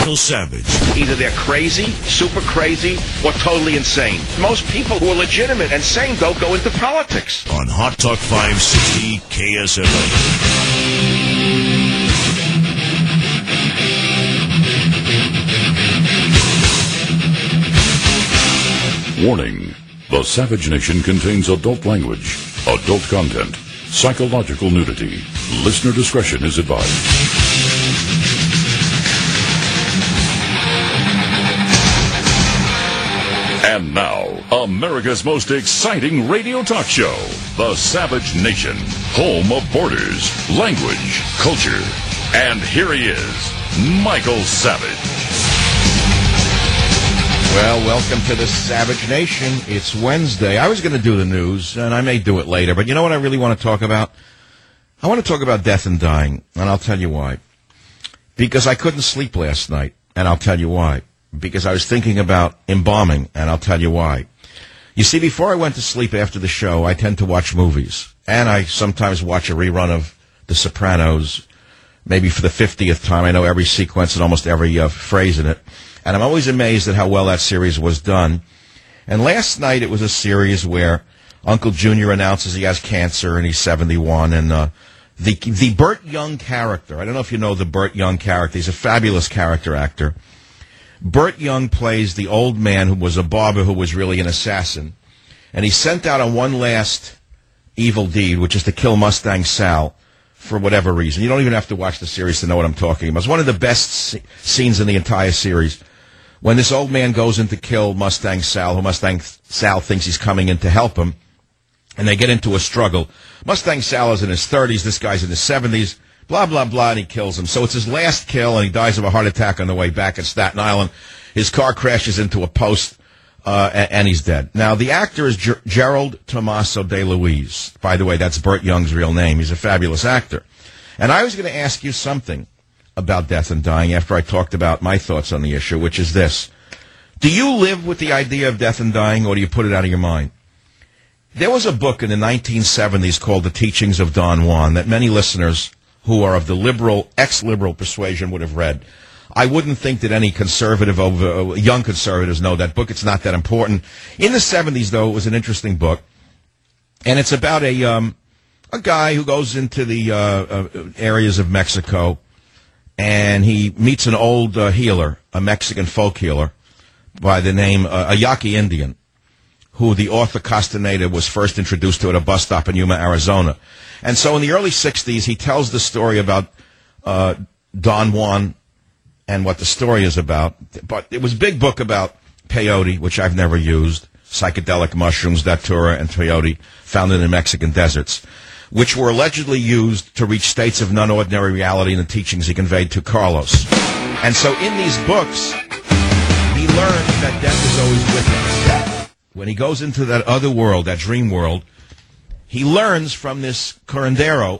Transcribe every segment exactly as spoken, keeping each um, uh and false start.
Michael Savage. Either they're crazy, super crazy, or totally insane. Most people who are legitimate and sane don't go into politics. On Hot Talk five sixty K S L A. Warning. The Savage Nation contains adult language, adult content, psychological nudity. Listener discretion is advised. And now, America's most exciting radio talk show, The Savage Nation, home of borders, language, culture. And here he is, Michael Savage. Well, welcome to the Savage Nation. It's Wednesday. I was going to do the news, and I may do it later, but you know what I really want to talk about? I want to talk about death and dying, and I'll tell you why. Because I couldn't sleep last night, and I'll tell you why. Because I was thinking about embalming, and I'll tell you why. You see, before I went to sleep after the show, I tend to watch movies, and I sometimes watch a rerun of The Sopranos, maybe for the fiftieth time. I know every sequence and almost every uh, phrase in it. And I'm always amazed at how well that series was done. And last night it was a series where Uncle Junior announces he has cancer and he's seventy-one. And uh, the the Burt Young character, I don't know if you know the Burt Young character. He's a fabulous character actor. Burt Young plays the old man who was a barber who was really an assassin. And he's sent out on one last evil deed, which is to kill Mustang Sal for whatever reason. You don't even have to watch the series to know what I'm talking about. It's one of the best c- scenes in the entire series. When this old man goes in to kill Mustang Sal, who Mustang Sal thinks he's coming in to help him, and they get into a struggle. Mustang Sal is in his thirties, this guy's in his seventies, blah, blah, blah, and he kills him. So it's his last kill, and he dies of a heart attack on the way back at Staten Island. His car crashes into a post, uh, and, and he's dead. Now, the actor is Ger- Gerald Tomaso De Luise. By the way, that's Burt Young's real name. He's a fabulous actor. And I was going to ask you something about death and dying after I talked about my thoughts on the issue, which is this. Do you live with the idea of death and dying, or do you put it out of your mind? There was a book in the nineteen seventies called The Teachings of Don Juan that many listeners who are of the liberal, ex-liberal persuasion would have read. I wouldn't think that any conservative, over, young conservatives know that book. It's not that important. In the seventies, though, it was an interesting book, and it's about a um, a guy who goes into the uh, uh, areas of Mexico, and he meets an old uh, healer, a Mexican folk healer, by the name, uh, a Yaqui Indian, who the author Castaneda was first introduced to at a bus stop in Yuma, Arizona. And so in the early sixties, he tells the story about uh, Don Juan and what the story is about. But it was a big book about peyote, which I've never used, psychedelic mushrooms, datura, and peyote, found in the Mexican deserts, which were allegedly used to reach states of non-ordinary reality in the teachings he conveyed to Carlos. And so in these books, he learns that death is always with us. When he goes into that other world, that dream world, he learns from this curandero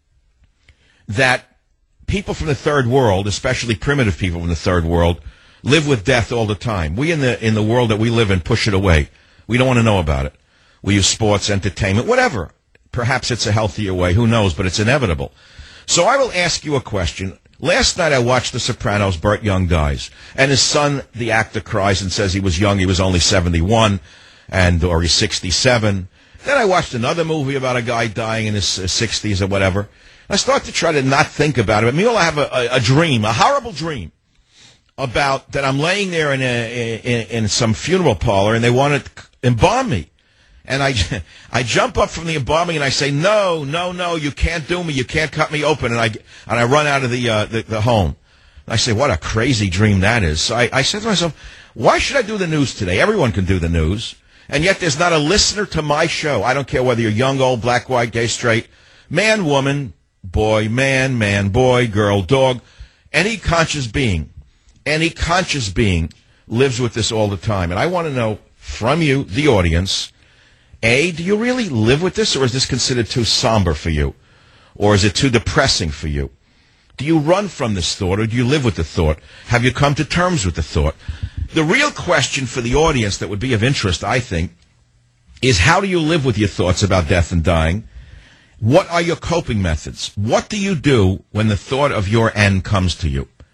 that people from the third world, especially primitive people from the third world, live with death all the time. We in the in the world that we live in push it away. We don't want to know about it. We use sports, entertainment, whatever. Perhaps it's a healthier way. Who knows? But it's inevitable. So I will ask you a question. Last night I watched The Sopranos. Burt Young dies. And his son, the actor, cries and says he was young. He was only seventy-one, and or he's sixty-seven. Then I watched another movie about a guy dying in his uh, sixties or whatever. I start to try to not think about it. But meanwhile, I have a, a, a dream, a horrible dream, about that I'm laying there in, a, in, in some funeral parlor, and they want to embalm me. And I, I jump up from the embalming and I say, no, no, no, you can't do me. You can't cut me open. And I, and I run out of the, uh, the, the home. And I say, what a crazy dream that is. So I, I said to myself, why should I do the news today? Everyone can do the news. And yet there's not a listener to my show. I don't care whether you're young, old, black, white, gay, straight, man, woman, boy, man, man, boy, girl, dog, any conscious being, any conscious being lives with this all the time. And I want to know from you, the audience, A, do you really live with this, or is this considered too somber for you? Or is it too depressing for you? Do you run from this thought, or do you live with the thought? Have you come to terms with the thought? The real question for the audience that would be of interest, I think, is how do you live with your thoughts about death and dying? What are your coping methods? What do you do when the thought of your end comes to you?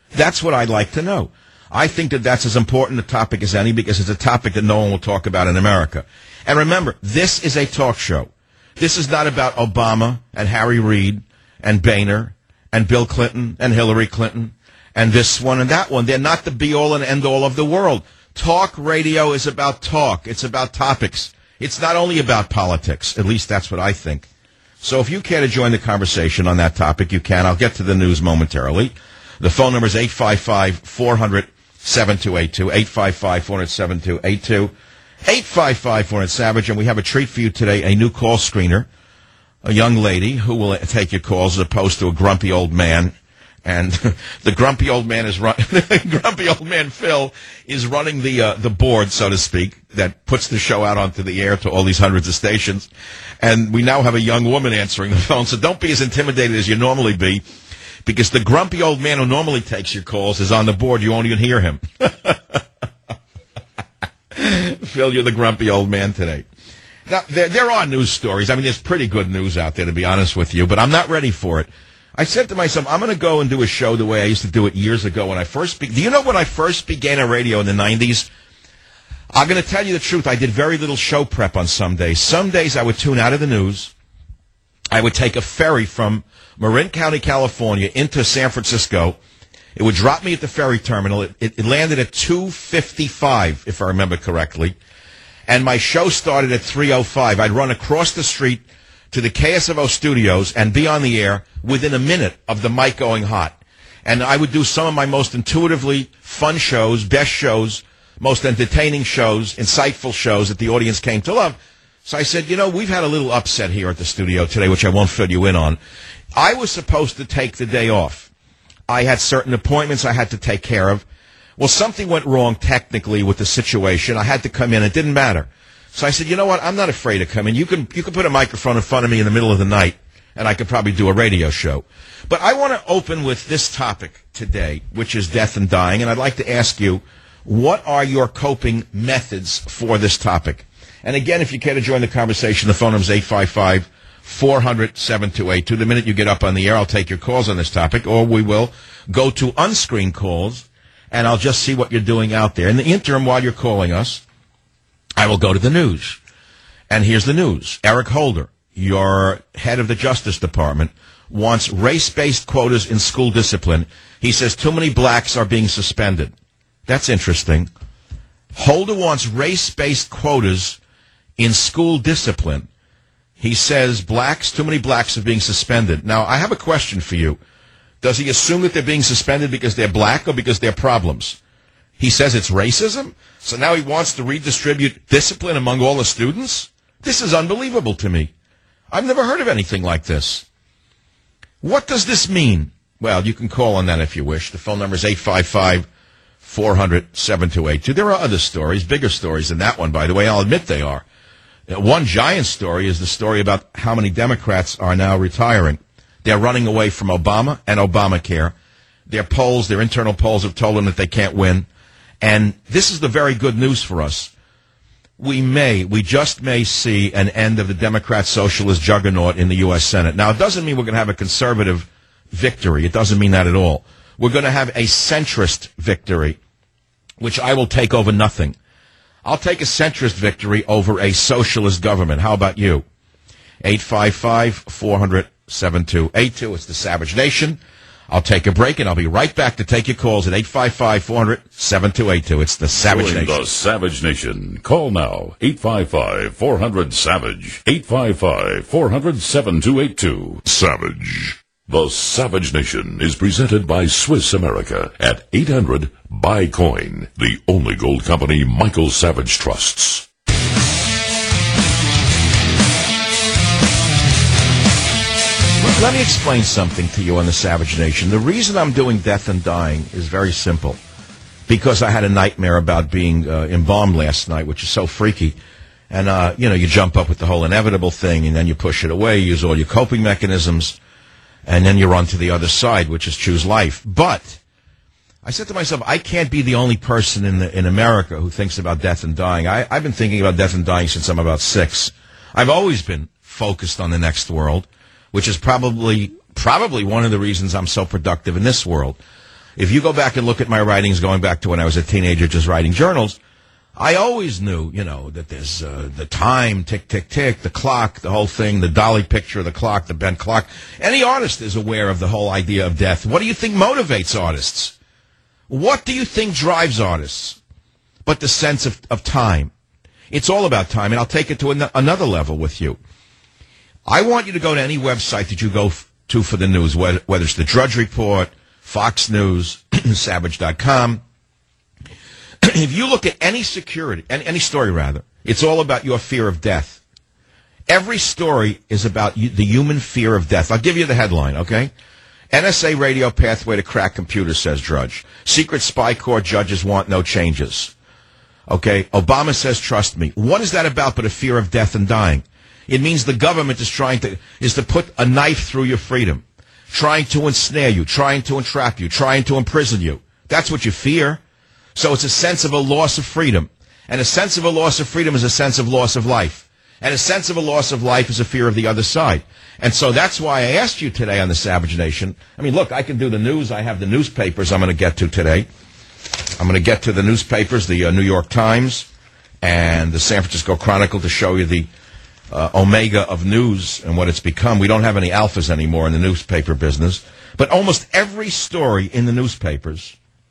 That's what I'd like to know. I think that that's as important a topic as any because it's a topic that no one will talk about in America. And remember, this is a talk show. This is not about Obama and Harry Reid and Boehner and Bill Clinton and Hillary Clinton and this one and that one. They're not the be-all and end-all of the world. Talk radio is about talk. It's about topics. It's not only about politics. At least that's what I think. So if you care to join the conversation on that topic, you can. I'll get to the news momentarily. The phone number is eight five five, four hundred, seven two eight two, eight five five, four hundred, seven two eight two, eight five five, four hundred, SAVAGE, and we have a treat for you today, a new call screener, a young lady who will take your calls as opposed to a grumpy old man. And the grumpy old man is run. grumpy old man Phil is running the uh, the board, so to speak, that puts the show out onto the air to all these hundreds of stations. And we now have a young woman answering the phone, so don't be as intimidated as you normally be, because the grumpy old man who normally takes your calls is on the board. You won't even hear him. Phil, you're the grumpy old man today. Now, there, there are news stories. I mean, there's pretty good news out there, to be honest with you, but I'm not ready for it. I said to myself, I'm going to go and do a show the way I used to do it years ago when I first be- Do you know when I first began on radio in the nineties? I'm going to tell you the truth. I did very little show prep on some days. Some days I would tune out of the news. I would take a ferry from Marin County, California, into San Francisco. It would drop me at the ferry terminal. It, it, it landed at two fifty-five, if I remember correctly. And my show started at three oh five. I'd run across the street to the K S F O studios and be on the air within a minute of the mic going hot. And I would do some of my most intuitively fun shows, best shows, most entertaining shows, insightful shows that the audience came to love. So I said, you know, we've had a little upset here at the studio today, which I won't fill you in on. I was supposed to take the day off. I had certain appointments I had to take care of. Well, something went wrong technically with the situation. I had to come in. It didn't matter. So I said, you know what? I'm not afraid to come in. You can you can put a microphone in front of me in the middle of the night, and I could probably do a radio show. But I want to open with this topic today, which is death and dying, and I'd like to ask you, what are your coping methods for this topic? And again, if you care to join the conversation, the phone number is eight five five, four hundred, seven two eight two. The minute you get up on the air, I'll take your calls on this topic, or we will go to unscreened calls, and I'll just see what you're doing out there. In the interim, while you're calling us, I will go to the news. And here's the news. Eric Holder, your head of the Justice Department, wants race-based quotas in school discipline. He says too many blacks are being suspended. That's interesting. Holder wants race-based quotas in school discipline. He says blacks, too many blacks are being suspended. Now, I have a question for you. Does he assume that they're being suspended because they're black or because they're problems? He says it's racism, so now he wants to redistribute discipline among all the students? This is unbelievable to me. I've never heard of anything like this. What does this mean? Well, you can call on that if you wish. The phone number is eight five five, four hundred, seven two eight two. There are other stories, bigger stories than that one, by the way. I'll admit they are. One giant story is the story about how many Democrats are now retiring. They're running away from Obama and Obamacare. Their polls, their internal polls have told them that they can't win. And this is the very good news for us. We may, we just may see an end of the Democrat-Socialist juggernaut in the U S Senate. Now, it doesn't mean we're going to have a conservative victory. It doesn't mean that at all. We're going to have a centrist victory, which I will take over nothing. I'll take a centrist victory over a socialist government. How about you? eight five five, four hundred, seven two eight two. It's the Savage Nation. I'll take a break, and I'll be right back to take your calls at eight five five, four hundred, seven two eight two. It's the Savage Join Nation. the Savage Nation. Call now, eight five five, four hundred, SAVAGE, eight five five, four hundred, seven two eight two. Savage. The Savage Nation is presented by Swiss America at eight hundred, buy coin, the only gold company Michael Savage trusts. Let me explain something to you on the Savage Nation. The reason I'm doing death and dying is very simple. Because I had a nightmare about being uh, embalmed last night, which is so freaky. And, uh, you know, you jump up with the whole inevitable thing, and then you push it away, use all your coping mechanisms, and then you run to the other side, which is choose life. But I said to myself, I can't be the only person in the, in America who thinks about death and dying. I, I've been thinking about death and dying since I'm about six. I've always been focused on the next world, which is probably probably one of the reasons I'm so productive in this world. If you go back and look at my writings going back to when I was a teenager just writing journals, I always knew, you know, that there's uh, the time, tick, tick, tick, the clock, the whole thing, the dolly picture of the clock, the bent clock. Any artist is aware of the whole idea of death. What do you think motivates artists? What do you think drives artists? But the sense of, of time. It's all about time, and I'll take it to an- another level with you. I want you to go to any website that you go f- to for the news, whether, whether it's the Drudge Report, Fox News, Savage dot com. If you look at any security, any, any story rather, it's all about your fear of death. Every story is about you, the human fear of death. I'll give you the headline, okay? N S A radio pathway to crack computers, says Drudge. Secret spy corps judges want no changes. Okay, Obama says trust me. What is that about but a fear of death and dying? It means the government is trying to, is to put a knife through your freedom, trying to ensnare you, trying to entrap you, trying to imprison you. That's what you fear. So it's a sense of a loss of freedom. And a sense of a loss of freedom is a sense of loss of life. And a sense of a loss of life is a fear of the other side. And so that's why I asked you today on the Savage Nation. I mean, look, I can do the news. I have the newspapers I'm going to get to today. I'm going to get to the newspapers, the uh, New York Times and the San Francisco Chronicle, to show you the uh, omega of news and what it's become. We don't have any alphas anymore in the newspaper business. But almost every story in the newspapers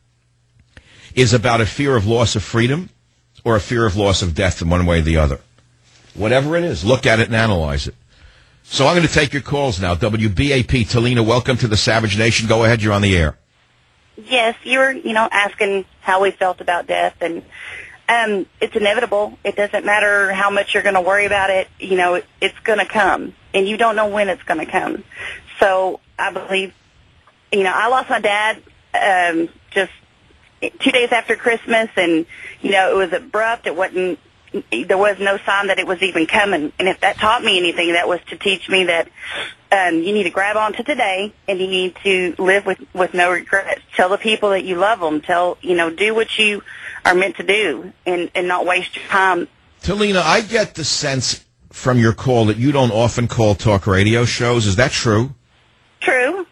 is about a fear of loss of freedom or a fear of loss of death in one way or the other. Whatever it is, look at it and analyze it. So I'm going to take your calls now. W B A P, Talina, welcome to the Savage Nation. Go ahead, you're on the air. Yes, you were, you know, asking how we felt about death, and um, it's inevitable. It doesn't matter how much you're going to worry about it. You know, it, it's going to come, and you don't know when it's going to come. So I believe, you know, I lost my dad um, just two days after Christmas, and, you know, it was abrupt. It wasn't, there was no sign that it was even coming. And if that taught me anything, that was to teach me that um, you need to grab onto today, and you need to live with, with no regrets. Tell the people that you love them. Tell, you know, do what you are meant to do, and, and not waste your time. Talina, I get the sense from your call that you don't often call talk radio shows. Is that true? True.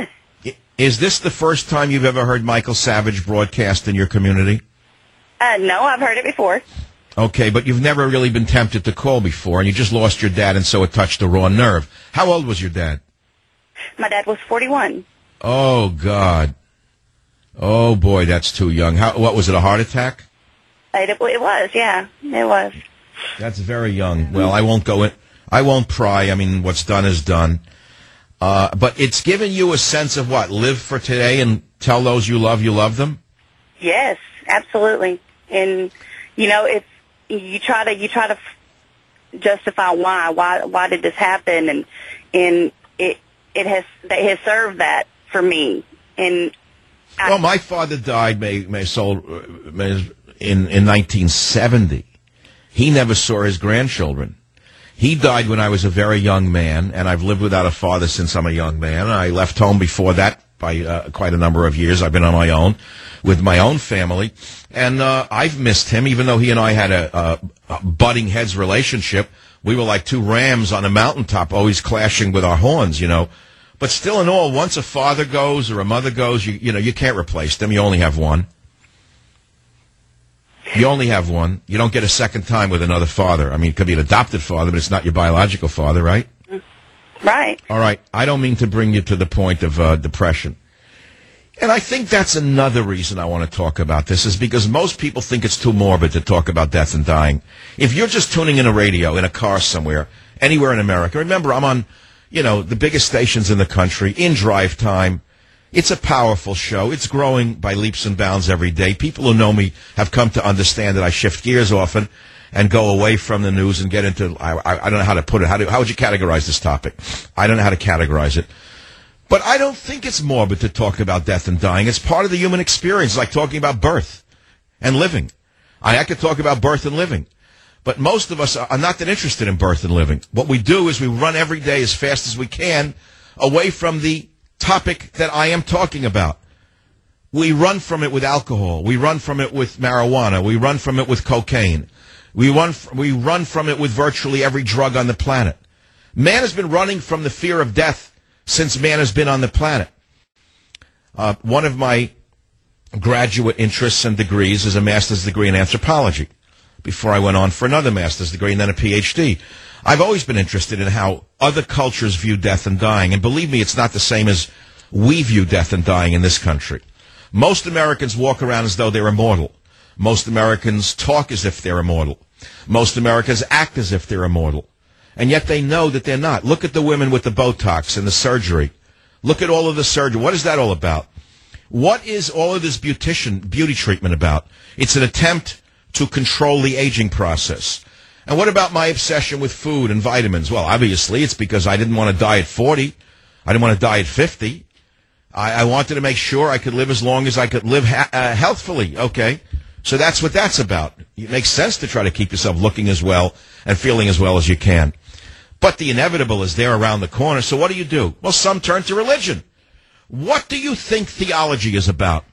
Is this the first time you've ever heard Michael Savage broadcast in your community? Uh, no, I've heard it before. Okay, but you've never really been tempted to call before, and you just lost your dad, and so it touched a raw nerve. How old was your dad? My dad was forty-one. Oh, God. Oh, boy, that's too young. How? What, was it, a heart attack? It, it was, yeah, it was. That's very young. Well, I won't go in. I won't pry. I mean, what's done is done. Uh, but it's given you a sense of what? Live for today and tell those you love you love them? Yes, absolutely. And, you know, it's, you try to, you try to justify why, why, why did this happen? And, and it, it has, it has served that for me. And I, well, my father died may, may soul, may, in, in nineteen seventy. He never saw his grandchildren. He died when I was a very young man, and I've lived without a father since I'm a young man. I left home before that by uh, quite a number of years. I've been on my own with my own family, and uh, I've missed him, even though he and I had a, a, a butting heads relationship. We were like two rams on a mountaintop, always clashing with our horns, you know. But still in all, once a father goes or a mother goes, you, you know, you can't replace them. You only have one. You only have one. You don't get a second time with another father. I mean, it could be an adopted father, but it's not your biological father, right? Right. All right. I don't mean to bring you to the point of uh, depression. And I think that's another reason I want to talk about this, is because most people think it's too morbid to talk about death and dying. If you're just tuning in a radio, in a car somewhere, anywhere in America, remember, I'm on, you know, the biggest stations in the country, in drive time. It's a powerful show. It's growing by leaps and bounds every day. People who know me have come to understand that I shift gears often and go away from the news and get into, I, I, I don't know how to put it. How, do, how would you categorize this topic? I don't know how to categorize it. But I don't think it's morbid to talk about death and dying. It's part of the human experience, like talking about birth and living. I, I could talk about birth and living. But most of us are not that interested in birth and living. What we do is we run every day as fast as we can away from the topic that I am talking about. We run from it with alcohol. We run from it with marijuana. We run from it with cocaine. We run, we run from it with virtually every drug on the planet. Man has been running from the fear of death since man has been on the planet. Uh, one of my graduate interests and degrees is a master's degree in anthropology before I went on for another master's degree and then a P H D. I've always been interested in how other cultures view death and dying. And believe me, it's not the same as we view death and dying in this country. Most Americans walk around as though they're immortal. Most Americans talk as if they're immortal. Most Americans act as if they're immortal. And yet they know that they're not. Look at the women with the Botox and the surgery. Look at all of the surgery. What is that all about? What is all of this beautician, beauty treatment about? It's an attempt to control the aging process. And what about my obsession with food and vitamins? Well, obviously, it's because I didn't want to die at forty. I didn't want to die at fifty. I, I wanted to make sure I could live as long as I could live ha- uh, healthfully. Okay, so that's what that's about. It makes sense to try to keep yourself looking as well and feeling as well as you can. But the inevitable is there around the corner. So what do you do? Well, some turn to religion. What do you think theology is about?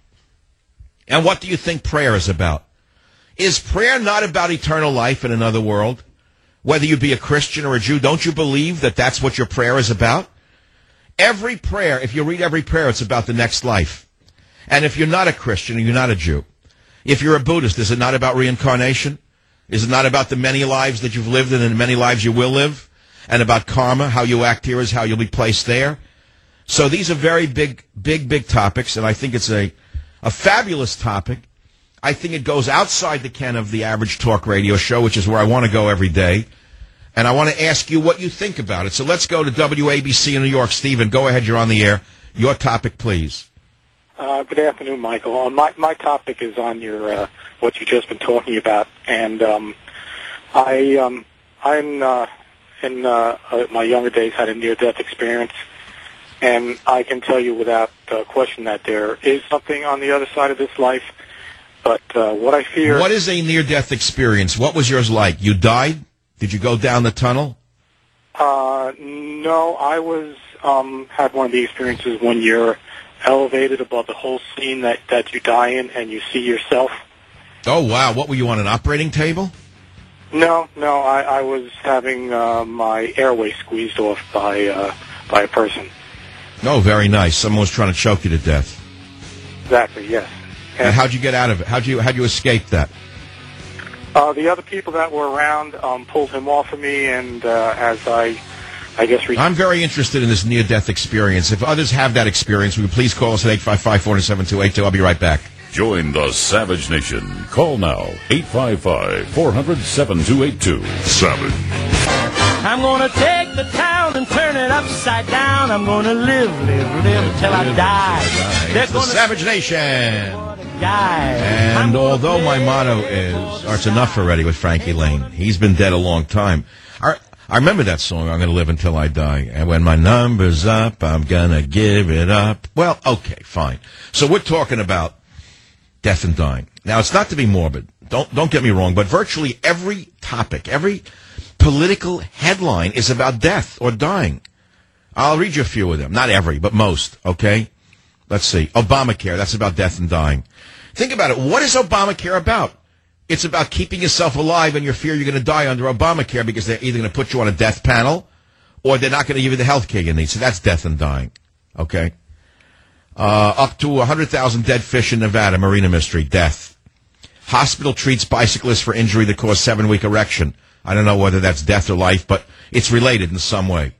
And what do you think prayer is about? Is prayer not about eternal life in another world? Whether you be a Christian or a Jew, don't you believe that that's what your prayer is about? Every prayer, if you read every prayer, it's about the next life. And if you're not a Christian and you're not a Jew, if you're a Buddhist, is it not about reincarnation? Is it not about the many lives that you've lived and the many lives you will live? And about karma, how you act here is how you'll be placed there? So these are very big, big, big topics, and I think it's a, a fabulous topic. I think it goes outside the ken of the average talk radio show, which is where I want to go every day. And I want to ask you what you think about it. So let's go to W A B C in New York. Stephen, go ahead. You're on the air. Your topic, please. Uh, good afternoon, Michael. Uh, my, my topic is on your uh, what you've just been talking about. And um, I, um, I'm uh, in uh, uh, my younger days had a near-death experience. And I can tell you without uh, question that there is something on the other side of this life. But uh, what I fear... What is a near-death experience? What was yours like? You died? Did you go down the tunnel? Uh, no, I was um, had one of the experiences when you're elevated above the whole scene that, that you die in and you see yourself. Oh, wow. What, were you on an operating table? No, no, I, I was having uh, my airway squeezed off by, uh, by a person. Oh, very nice. Someone was trying to choke you to death. Exactly, yes. And how'd you get out of it? How'd you how'd you escape that? Uh, the other people that were around um, pulled him off of me, and uh, as I, I guess... Re- I'm very interested in this near-death experience. If others have that experience, will you please call us at eight five five, four seven two, eight two. I'll be right back. Join the Savage Nation. Call now, eight five five, four hundred, seven two eight two. Savage. I'm gonna take the town and turn it upside down. I'm gonna live, live, live till I die. It's the Savage Nation. Die. And although my motto is, or it's enough already with Frankie Lane, he's been dead a long time. I, I remember that song, I'm gonna live until I die. And when my number's up, I'm gonna give it up. Well, okay, fine. So we're talking about death and dying. Now, it's not to be morbid. Don't don't get me wrong, but virtually every topic, every political headline is about death or dying. I'll read you a few of them. Not every, but most, okay? Let's see. Obamacare, that's about death and dying. Think about it. What is Obamacare about? It's about keeping yourself alive and your fear you're going to die under Obamacare because they're either going to put you on a death panel or they're not going to give you the health care you need. So that's death and dying, okay? Uh, up to one hundred thousand dead fish in Nevada, marina mystery, death. Hospital treats bicyclist for injury that caused seven-week erection. I don't know whether that's death or life, but it's related in some way.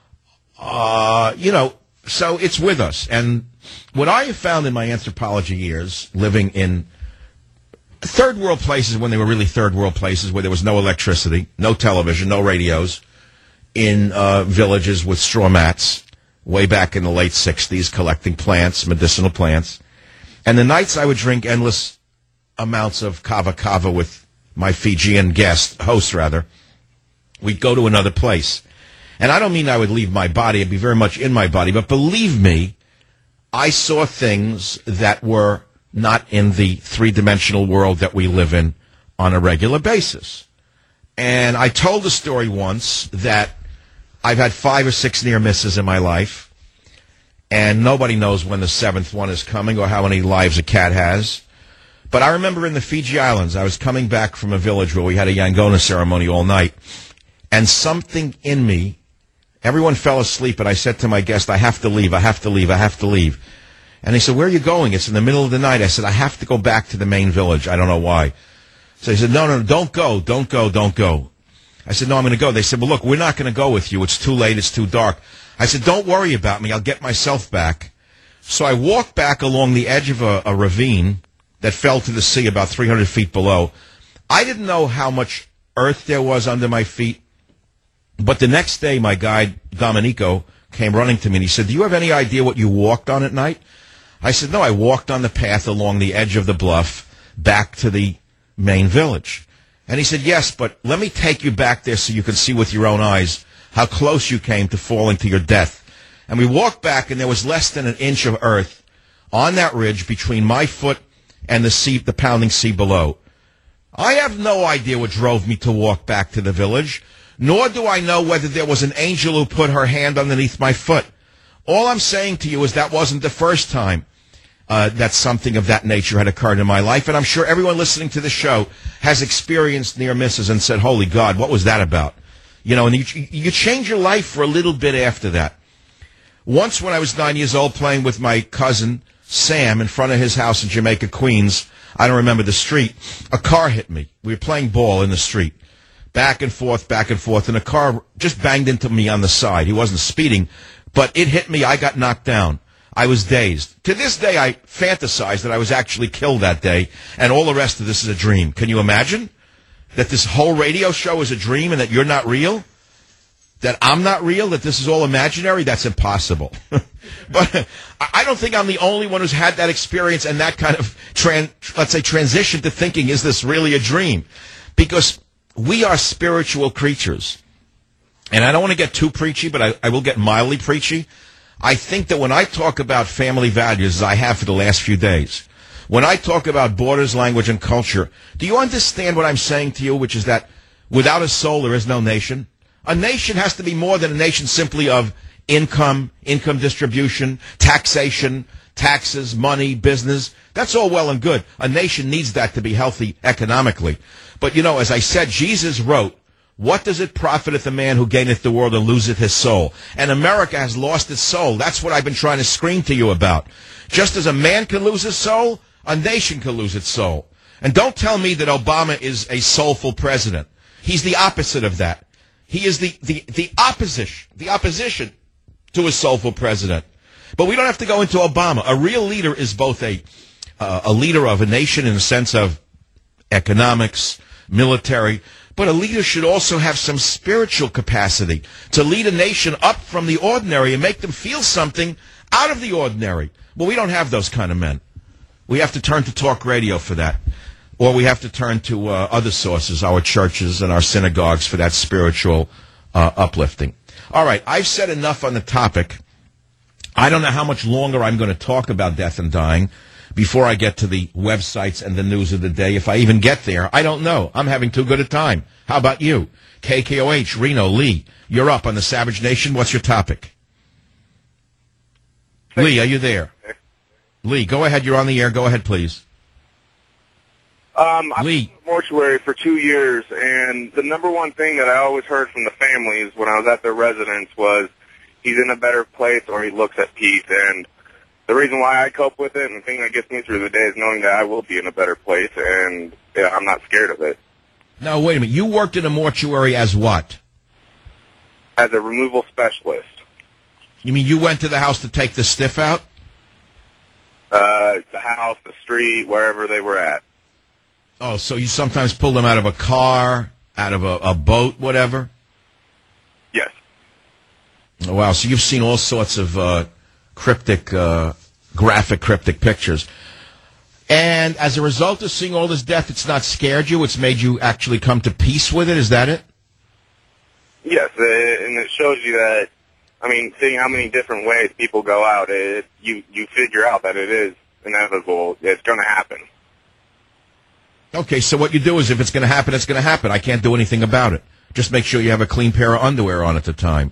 Uh, you know, so it's with us. And what I have found in my anthropology years, living in third world places when they were really third world places, where there was no electricity, no television, no radios, in uh, villages with straw mats, way back in the late sixties, collecting plants, medicinal plants. And the nights I would drink endless amounts of kava kava with my Fijian guest, host rather, we'd go to another place. And I don't mean I would leave my body, I'd be very much in my body, but believe me, I saw things that were not in the three-dimensional world that we live in on a regular basis. And I told the story once that I've had five or six near misses in my life, and nobody knows when the seventh one is coming or how many lives a cat has. But I remember in the Fiji Islands, I was coming back from a village where we had a Yangona ceremony all night, and something in me, everyone fell asleep, and I said to my guest, I have to leave, I have to leave, I have to leave. And he said, where are you going? It's in the middle of the night. I said, I have to go back to the main village. I don't know why. So he said, no, no, no, don't go, don't go, don't go. I said, no, I'm going to go. They said, well, look, we're not going to go with you. It's too late. It's too dark. I said, don't worry about me. I'll get myself back. So I walked back along the edge of a, a ravine that fell to the sea about three hundred feet below. I didn't know how much earth there was under my feet. But the next day, my guide, Domenico, came running to me and he said, do you have any idea what you walked on at night? I said, no, I walked on the path along the edge of the bluff back to the main village. And he said, yes, but let me take you back there so you can see with your own eyes how close you came to falling to your death. And we walked back, and there was less than an inch of earth on that ridge between my foot and the sea, the pounding sea below. I have no idea what drove me to walk back to the village, nor do I know whether there was an angel who put her hand underneath my foot. All I'm saying to you is that wasn't the first time Uh, that something of that nature had occurred in my life, and I'm sure everyone listening to the show has experienced near misses and said, holy God, what was that about? You know, and you, you change your life for a little bit after that. Once when I was nine years old playing with my cousin, Sam, in front of his house in Jamaica, Queens, I don't remember the street, a car hit me. We were playing ball in the street, back and forth, back and forth, and a car just banged into me on the side. He wasn't speeding, but it hit me. I got knocked down. I was dazed. To this day, I fantasize that I was actually killed that day, and all the rest of this is a dream. Can you imagine that this whole radio show is a dream and that you're not real? That I'm not real? That this is all imaginary? That's impossible. But I don't think I'm the only one who's had that experience and that kind of, tran- let's say, transition to thinking, is this really a dream? Because we are spiritual creatures. And I don't want to get too preachy, but I, I will get mildly preachy. I think that when I talk about family values, as I have for the last few days, when I talk about borders, language, and culture, do you understand what I'm saying to you, which is that without a soul, there is no nation? A nation has to be more than a nation simply of income, income distribution, taxation, taxes, money, business. That's all well and good. A nation needs that to be healthy economically. But, you know, as I said, Jesus wrote, what does it profiteth a man who gaineth the world and loseth his soul? And America has lost its soul. That's what I've been trying to scream to you about. Just as a man can lose his soul, a nation can lose its soul. And don't tell me that Obama is a soulful president. He's the opposite of that. He is the, the, the opposition, the opposition to a soulful president. But we don't have to go into Obama. A real leader is both a, uh, a leader of a nation in the sense of economics, military, but a leader should also have some spiritual capacity to lead a nation up from the ordinary and make them feel something out of the ordinary. Well, we don't have those kind of men. We have to turn to talk radio for that. Or we have to turn to uh, other sources, our churches and our synagogues, for that spiritual uh, uplifting. All right, I've said enough on the topic. I don't know how much longer I'm going to talk about death and dying before I get to the websites and the news of the day. If I even get there, I don't know. I'm having too good a time. How about you? K K O H, Reno, Lee, you're up on the Savage Nation. What's your topic? Lee, are you there? Lee, go ahead. You're on the air. Go ahead, please. Um, I've Lee. been in the mortuary for two years, and the number one thing that I always heard from the families when I was at their residence was he's in a better place or he looks at peace. And the reason why I cope with it and the thing that gets me through the day is knowing that I will be in a better place, and yeah, I'm not scared of it. Now, wait a minute. You worked in a mortuary as what? As a removal specialist. You mean you went to the house to take the stiff out? Uh, the house, the street, wherever they were at. Oh, so you sometimes pull them out of a car, out of a, a boat, whatever? Yes. Oh, wow, so you've seen all sorts of uh, cryptic, uh, graphic cryptic pictures. And as a result of seeing all this death, it's not scared you? It's made you actually come to peace with it? Is that it? Yes, and it shows you that, I mean, seeing how many different ways people go out, it, you, you figure out that it is inevitable. It's going to happen. Okay, so what you do is if it's going to happen, it's going to happen. I can't do anything about it. Just make sure you have a clean pair of underwear on at the time.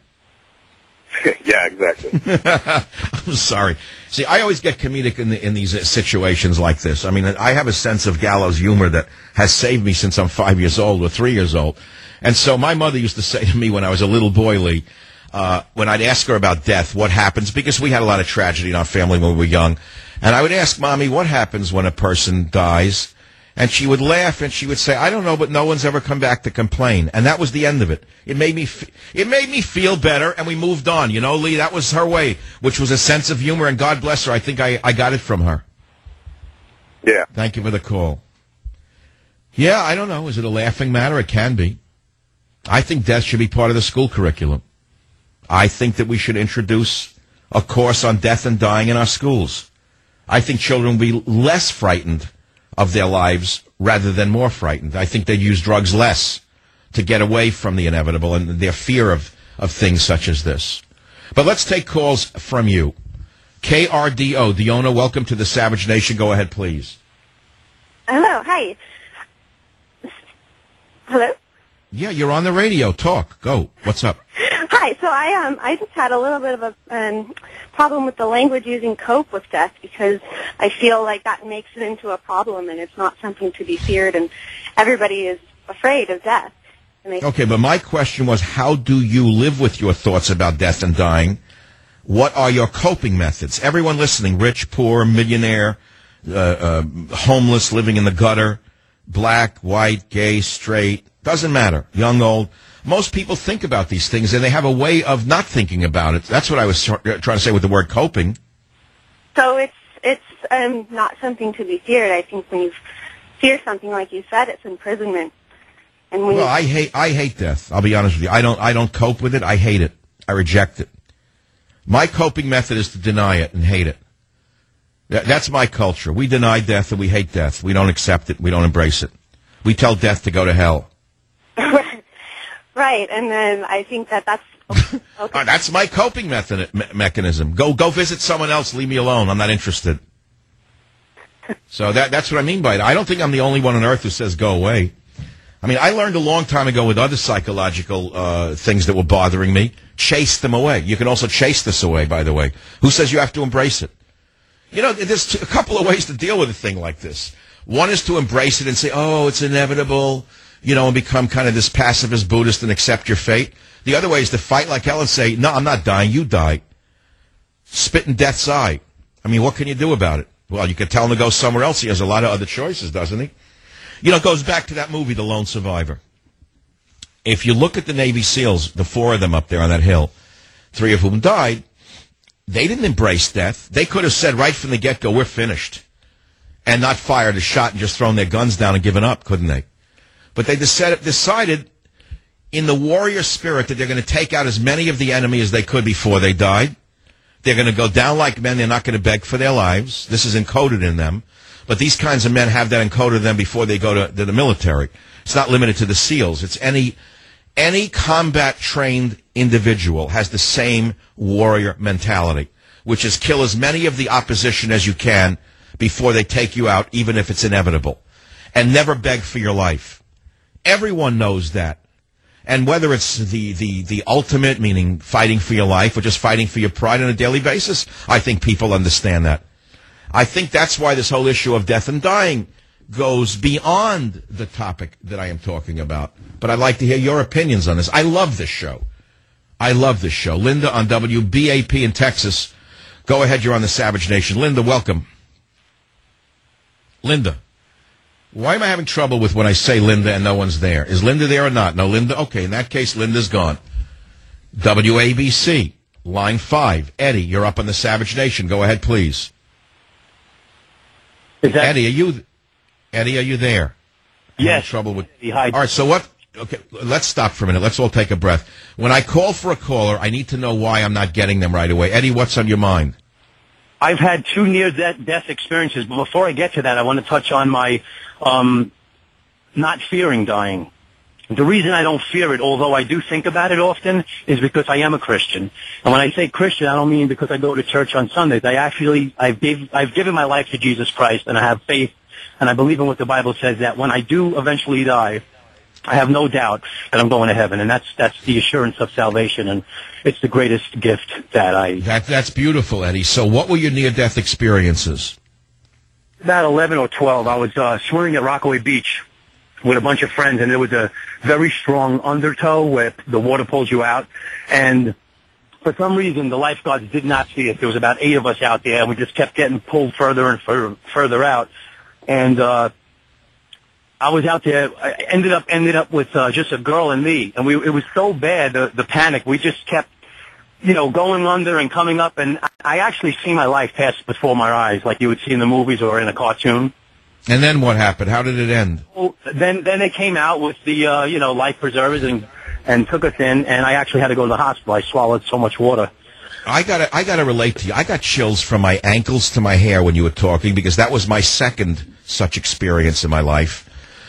Yeah, exactly. I'm sorry. See, I always get comedic in, the, in these situations like this. I mean, I have a sense of gallows humor that has saved me since I'm five years old or three years old. And so my mother used to say to me when I was a little boy, Lee, uh, when I'd ask her about death, what happens, because we had a lot of tragedy in our family when we were young. And I would ask Mommy, what happens when a person dies? And she would laugh and she would say, I don't know, but no one's ever come back to complain. And that was the end of it. It made me, f- it made me feel better, and we moved on. You know, Lee, that was her way, which was a sense of humor, and God bless her. I think I, I got it from her. Yeah. Thank you for the call. Yeah, I don't know. Is it a laughing matter? It can be. I think death should be part of the school curriculum. I think that we should introduce a course on death and dying in our schools. I think children will be less frightened of their lives rather than more frightened. I think they'd use drugs less to get away from the inevitable and their fear of, of things such as this. But let's take calls from you. K R D O, Diona, welcome to the Savage Nation. Go ahead, please. Hello, hi. Hello? Yeah, you're on the radio. Talk. Go. What's up? Hi. So I um I just had a little bit of a um, problem with the language using cope with death, because I feel like that makes it into a problem, and it's not something to be feared, and everybody is afraid of death. And they Okay, but my question was, how do you live with your thoughts about death and dying? What are your coping methods? Everyone listening, rich, poor, millionaire, uh, uh, homeless, living in the gutter, black, white, gay, straight, doesn't matter, young, old. Most people think about these things, and they have a way of not thinking about it. That's what I was trying to say with the word coping. So it's it's um, not something to be feared. I think when you fear something, like you said, it's imprisonment. And when Well, you, I hate I hate death. I'll be honest with you. I don't I don't cope with it. I hate it. I reject it. My coping method is to deny it and hate it. That, that's my culture. We deny death and we hate death. We don't accept it. We don't embrace it. We tell death to go to hell. right, and then I think that that's okay. Uh, that's my coping method me- mechanism. Go go visit someone else. Leave me alone. I'm not interested. So that that's what I mean by it. I don't think I'm the only one on earth who says go away. I mean, I learned a long time ago with other psychological uh, things that were bothering me, chase them away. You can also chase this away, by the way. Who says you have to embrace it? You know, there's a couple of ways to deal with a thing like this. One is to embrace it and say, oh, it's inevitable, you know, and become kind of this pacifist Buddhist and accept your fate. The other way is to fight like hell and say, no, I'm not dying, you die. Spit in death's eye. I mean, what can you do about it? Well, you could tell him to go somewhere else. He has a lot of other choices, doesn't he? You know, it goes back to that movie, The Lone Survivor. If you look at the Navy SEALs, the four of them up there on that hill, three of whom died, they didn't embrace death. They could have said right from the get-go, we're finished, and not fired a shot and just thrown their guns down and given up, couldn't they? But they decided, decided in the warrior spirit that they're going to take out as many of the enemy as they could before they died. They're going to go down like men. They're not going to beg for their lives. This is encoded in them. But these kinds of men have that encoded in them before they go to, to the military. It's not limited to the SEALs. It's any any combat-trained individual has the same warrior mentality, which is kill as many of the opposition as you can before they take you out, even if it's inevitable. And never beg for your life. Everyone knows that. And whether it's the, the, the ultimate, meaning fighting for your life, or just fighting for your pride on a daily basis, I think people understand that. I think that's why this whole issue of death and dying goes beyond the topic that I am talking about. But I'd like to hear your opinions on this. I love this show. I love this show. Linda on W B A P in Texas. Go ahead, you're on the Savage Nation. Linda, welcome. Linda. Why am I having trouble with when I say Linda and no one's there? Is Linda there or not? No, Linda? Okay, in that case, Linda's gone. W A B C, line five. Eddie, you're up on the Savage Nation. Go ahead, please. Is that Eddie, are you Eddie, are you there? I'm Yes. having trouble with Hi. All right, so what okay, let's stop for a minute. Let's all take a breath. When I call for a caller, I need to know why I'm not getting them right away. Eddie, what's on your mind? I've had two near-death experiences, but before I get to that, I want to touch on my um, not fearing dying. The reason I don't fear it, although I do think about it often, is because I am a Christian. And when I say Christian, I don't mean because I go to church on Sundays. I actually, I've, gave, I've given my life to Jesus Christ, and I have faith, and I believe in what the Bible says, that when I do eventually die, I have no doubt that I'm going to heaven, and that's that's the assurance of salvation, and it's the greatest gift that I... That That's beautiful, Eddie. So what were your near-death experiences? About eleven or twelve, I was uh, swimming at Rockaway Beach with a bunch of friends, and there was a very strong undertow where the water pulls you out, and For some reason, the lifeguards did not see us. There was about eight of us out there, and we just kept getting pulled further and further, further out. And uh, I was out there. I ended up ended up with uh, just a girl and me, and we it was so bad, the, the panic. We just kept, you know, going under and coming up, and I, I actually see my life pass before my eyes, like you would see in the movies or in a cartoon. And then what happened? How did it end? Well, then then they came out with the uh, you know life preservers and. and took us in, and I actually had to go to the hospital. I swallowed so much water. I gotta, I gotta relate to you. I got chills from my ankles to my hair when you were talking, because that was my second such experience in my life.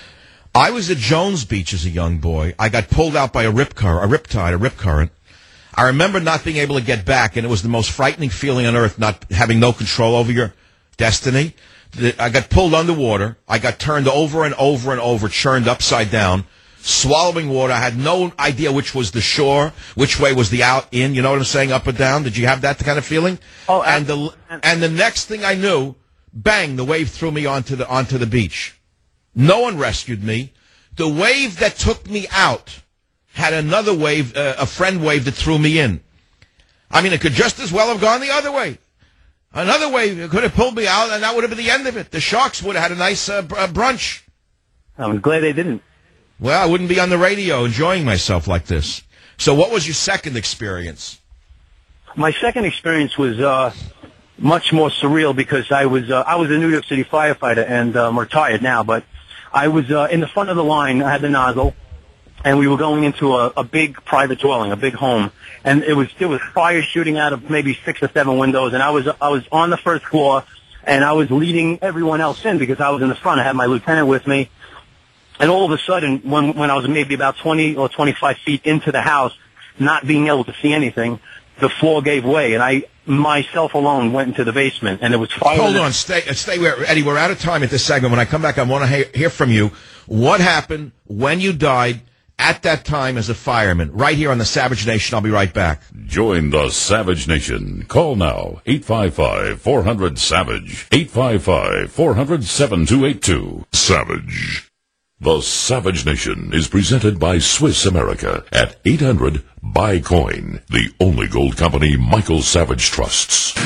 I was at Jones Beach as a young boy. I got pulled out by a rip current, a rip tide, a rip current. I remember not being able to get back, and it was the most frightening feeling on earth, not having no control over your destiny. I got pulled underwater. I got turned over and over and over, churned upside down. Swallowing water. I had no idea which was the shore, which way was the out, in. You know what I'm saying? Up or down? Did you have that kind of feeling? Oh, and the and the next thing I knew, bang! The wave threw me onto the onto the beach. No one rescued me. The wave that took me out had another wave, uh, a friend wave that threw me in. I mean, it could just as well have gone the other way. Another wave could have pulled me out, and that would have been the end of it. The sharks would have had a nice uh, br- uh, brunch. I'm glad they didn't. Well, I wouldn't be on the radio enjoying myself like this. So what was your second experience? My second experience was uh, much more surreal, because I was uh, I was a New York City firefighter, and I'm retired now, but I was uh, in the front of the line. I had the nozzle, and we were going into a, a big private dwelling, a big home, and it was there was fire shooting out of maybe six or seven windows, and I was I was on the first floor, and I was leading everyone else in because I was in the front. I had my lieutenant with me. And all of a sudden, when when I was maybe about twenty or twenty-five feet into the house, not being able to see anything, the floor gave way, and I myself alone went into the basement, and it was fire. Hold on, stay, stay where, Eddie. We're out of time at this segment. When I come back, I want to hear, hear from you. What happened when you died at that time as a fireman? Right here on the Savage Nation. I'll be right back. Join the Savage Nation. Call now, eight five five, four hundred, SAVAGE, eight five five, four hundred, seven two eight two. Savage. The Savage Nation is presented by Swiss America at eight hundred buy coin, the only gold company Michael Savage trusts.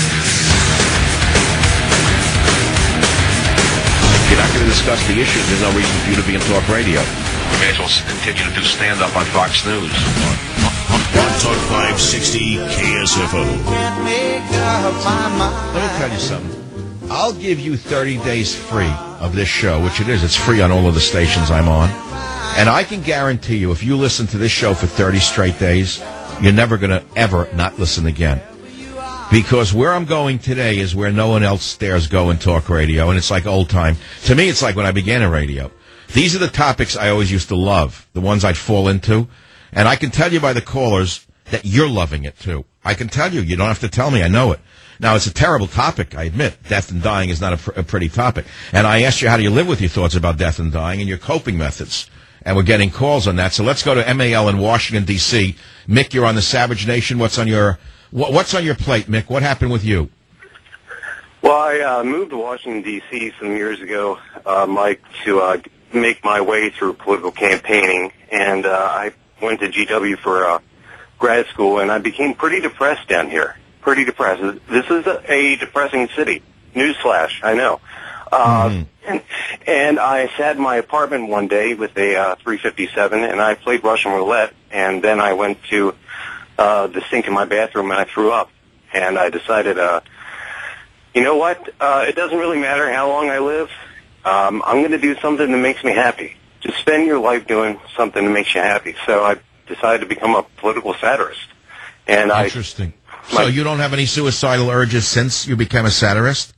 If you're not going to discuss the issues, there's no reason for you to be in talk radio. You may as well continue to do stand-up on Fox News. On Talk five sixty K S F O. Let me tell you something. I'll give you thirty days free of this show, which it is. It's free on all of the stations I'm on. And I can guarantee you, if you listen to this show for thirty straight days, you're never going to ever not listen again. Because where I'm going today is where no one else dares go and talk radio, and it's like old time. To me, it's like when I began in radio. These are the topics I always used to love, the ones I'd fall into. And I can tell you by the callers that you're loving it, too. I can tell you. You don't have to tell me. I know it. Now, it's a terrible topic, I admit. Death and dying is not a, pr- a pretty topic. And I asked you, how do you live with your thoughts about death and dying and your coping methods? And we're getting calls on that. So let's go to M A L in Washington, D C Mick, you're on the Savage Nation. What's on your wh- What's on your plate, Mick? What happened with you? Well, I uh, moved to Washington, D C some years ago, uh, Mike, to uh, make my way through political campaigning. And uh, I went to G W for uh, grad school, and I became pretty depressed down here. Pretty depressed. This is a, a depressing city. Newsflash, I know. Uh, mm. and, and I sat in my apartment one day with a uh, three fifty-seven, and I played Russian roulette, and then I went to uh, the sink in my bathroom, and I threw up. And I decided, uh, you know what? Uh, it doesn't really matter how long I live. Um, I'm going to do something that makes me happy. Just spend your life doing something that makes you happy. So I decided to become a political satirist. And Interesting. I... So you don't have any suicidal urges since you became a satirist?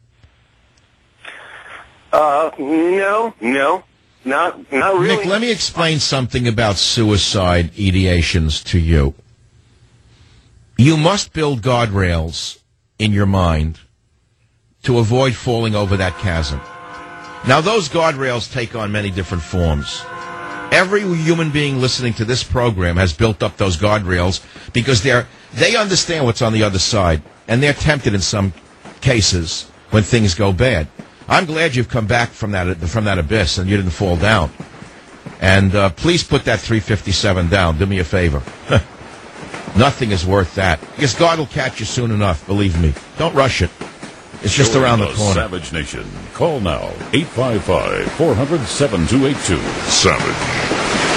Uh, no, no, not, not really. Nick, let me explain something about suicide ideations to you. You must build guardrails in your mind to avoid falling over that chasm. Now, those guardrails take on many different forms. Every human being listening to this program has built up those guardrails because they're they understand what's on the other side, and they're tempted in some cases when things go bad. I'm glad you've come back from that from that abyss and you didn't fall down. And uh, please put that three fifty-seven down. Do me a favor. Nothing is worth that. Because God will catch you soon enough, believe me. Don't rush it. It's just Join around the the corner. Savage Nation. Call now, eight five five, four hundred, seven two eight two. Savage.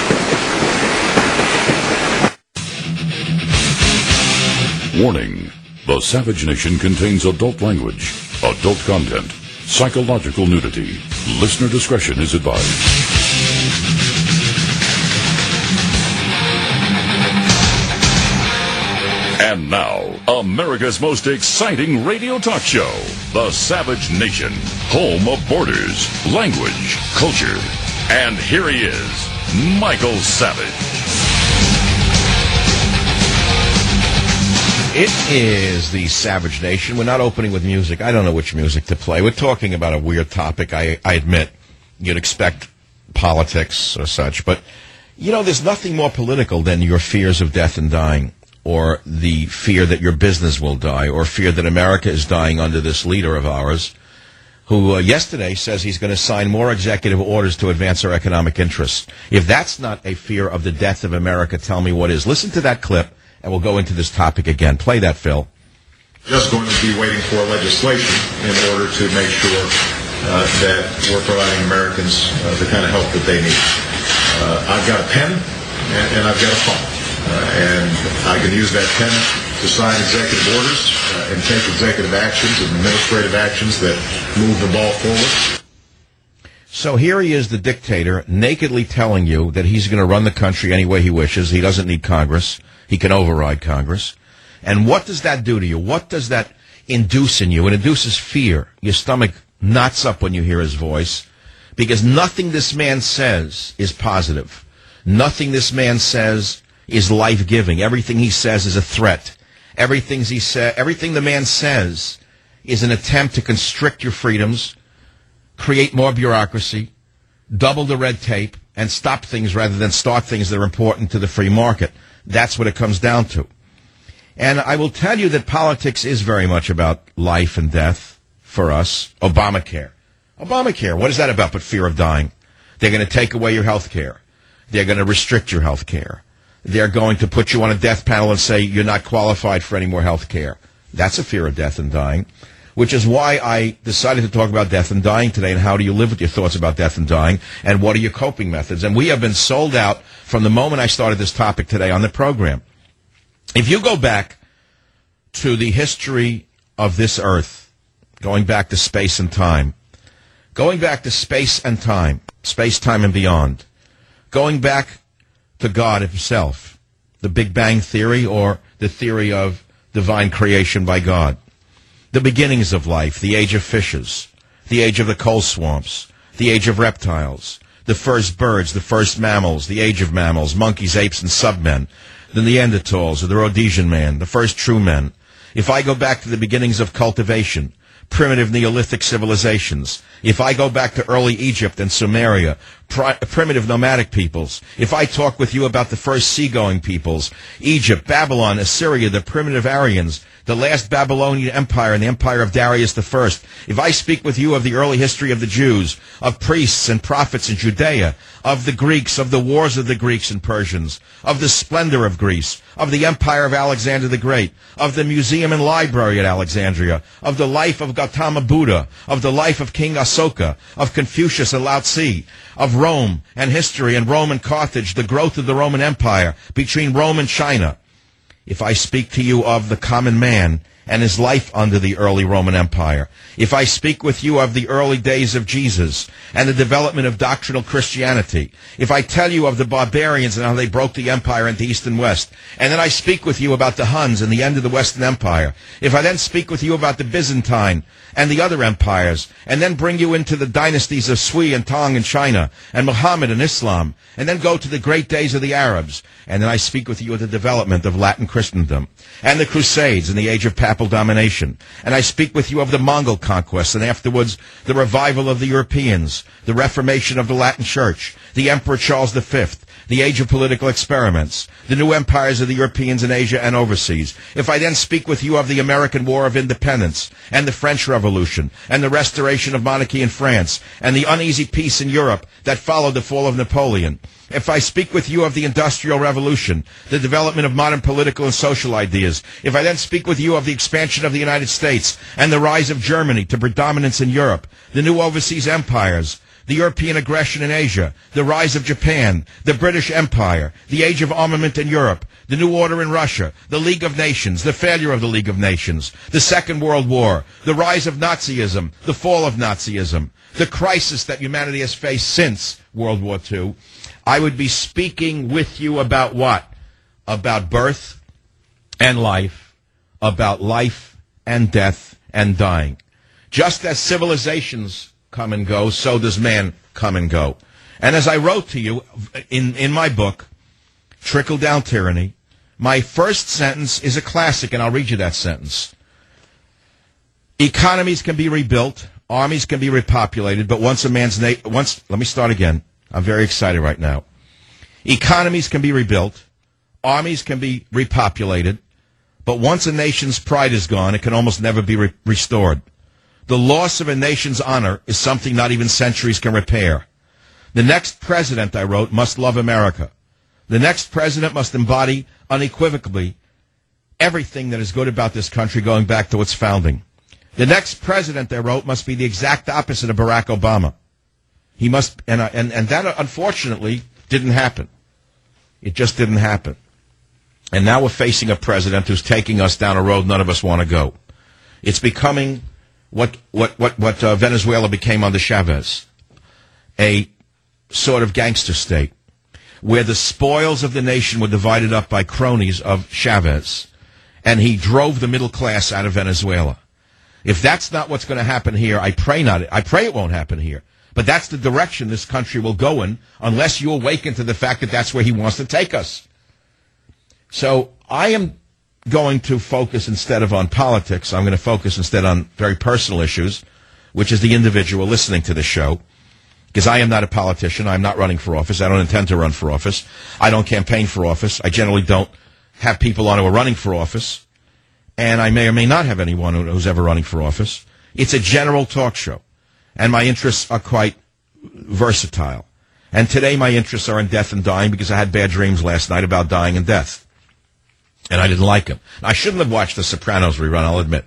Warning. The Savage Nation contains adult language, adult content, psychological nudity. Listener discretion is advised. And now, America's most exciting radio talk show, The Savage Nation, home of borders, language, culture. And here he is, Michael Savage. It is the Savage Nation. We're not opening with music. I don't know which music to play. We're talking about a weird topic, I, I admit. You'd expect politics or such. But, you know, there's nothing more political than your fears of death and dying, or the fear that your business will die, or fear that America is dying under this leader of ours, who uh, yesterday says he's going to sign more executive orders to advance our economic interests. If that's not a fear of the death of America, tell me what is. Listen to that clip, and we'll go into this topic again. Play that, Phil. Just going to be waiting for legislation in order to make sure uh, that we're providing Americans uh, the kind of help that they need. Uh, I've got a pen, and, and I've got a phone. Uh, and I can use that pen to sign executive orders uh, and take executive actions and administrative actions that move the ball forward. So here he is, the dictator, nakedly telling you that he's going to run the country any way he wishes. He doesn't need Congress. He can override Congress. And what does that do to you? What does that induce in you? It induces fear. Your stomach knots up when you hear his voice, because nothing this man says is positive. Nothing this man says is life-giving. Everything he says is a threat. Everything he sa- everything the man says is an attempt to constrict your freedoms, create more bureaucracy, double the red tape, and stop things rather than start things that are important to the free market. That's what it comes down to. And I will tell you that politics is very much about life and death for us. Obamacare. Obamacare, what is that about but fear of dying? They're going to take away your health care. They're going to restrict your health care. They're going to put you on a death panel and say you're not qualified for any more health care. That's a fear of death and dying, which is why I decided to talk about death and dying today, and how do you live with your thoughts about death and dying, and what are your coping methods. And we have been sold out from the moment I started this topic today on the program. If you go back to the history of this earth, going back to space and time, going back to space and time, space, time, and beyond, going back to God himself, the Big Bang Theory, or the theory of divine creation by God, the beginnings of life, the age of fishes, the age of the coal swamps, the age of reptiles, the first birds, the first mammals, the age of mammals, monkeys, apes, and submen, the Neanderthals, or the Rhodesian man, the first true men. If I go back to the beginnings of cultivation, primitive Neolithic civilizations, if I go back to early Egypt and Sumeria, pri- primitive nomadic peoples, if I talk with you about the first seagoing peoples, Egypt, Babylon, Assyria, the primitive Aryans, the last Babylonian Empire and the Empire of Darius the First, if I speak with you of the early history of the Jews, of priests and prophets in Judea, of the Greeks, of the wars of the Greeks and Persians, of the splendor of Greece, of the empire of Alexander the Great, of the museum and library at Alexandria, of the life of Gautama Buddha, of the life of King Asoka, of Confucius and Lao Tzu, of Rome and history and Rome and Carthage, the growth of the Roman Empire between Rome and China. If I speak to you of the common man and his life under the early Roman Empire, if I speak with you of the early days of Jesus and the development of doctrinal Christianity, if I tell you of the barbarians and how they broke the empire into East and West, and then I speak with you about the Huns and the end of the Western Empire, if I then speak with you about the Byzantine and the other empires, and then bring you into the dynasties of Sui and Tang in China, and Muhammad and Islam, and then go to the great days of the Arabs, and then I speak with you of the development of Latin Christendom, and the Crusades and the age of papal domination, and I speak with you of the Mongol conquest, and afterwards the revival of the Europeans, the Reformation of the Latin Church, the Emperor Charles the Fifth, the age of political experiments, the new empires of the Europeans in Asia and overseas, if I then speak with you of the American War of Independence and the French Revolution and the restoration of monarchy in France and the uneasy peace in Europe that followed the fall of Napoleon, if I speak with you of the Industrial Revolution, the development of modern political and social ideas, if I then speak with you of the expansion of the United States and the rise of Germany to predominance in Europe, the new overseas empires, the European aggression in Asia, the rise of Japan, the British Empire, the age of armament in Europe, the new order in Russia, the League of Nations, the failure of the League of Nations, the Second World War, the rise of Nazism, the fall of Nazism, the crisis that humanity has faced since World War Two, I would be speaking with you about what? About birth and life, about life and death and dying. Just as civilizations come and go, so does man come and go. And as I wrote to you in, in my book, Trickle Down Tyranny, my first sentence is a classic, and I'll read you that sentence. Economies can be rebuilt, armies can be repopulated, but once a man's na- once let me start again. I'm very excited right now. Economies can be rebuilt, armies can be repopulated, but once a nation's pride is gone, it can almost never be re- restored. The loss of a nation's honor is something not even centuries can repair. The next president, I wrote, must love America. The next president must embody unequivocally everything that is good about this country going back to its founding. The next president, I wrote, must be the exact opposite of Barack Obama. He must, and, and, and that unfortunately didn't happen. It just didn't happen. And now we're facing a president who's taking us down a road none of us want to go. It's becoming what what what what uh, Venezuela became under Chavez, a sort of gangster state, where the spoils of the nation were divided up by cronies of Chavez, and he drove the middle class out of Venezuela. If that's not what's going to happen here, I pray not. I pray it won't happen here. But that's the direction this country will go in unless you awaken to the fact that that's where he wants to take us. So I am going to focus instead of on politics. I'm going to focus instead on very personal issues, which is the individual listening to the show. Because I am not a politician. I'm not running for office. I don't intend to run for office. I don't campaign for office. I generally don't have people on who are running for office. And I may or may not have anyone who's ever running for office. It's a general talk show. And my interests are quite versatile. And today my interests are in death and dying because I had bad dreams last night about dying and death. And I didn't like them. I shouldn't have watched The Sopranos rerun, I'll admit.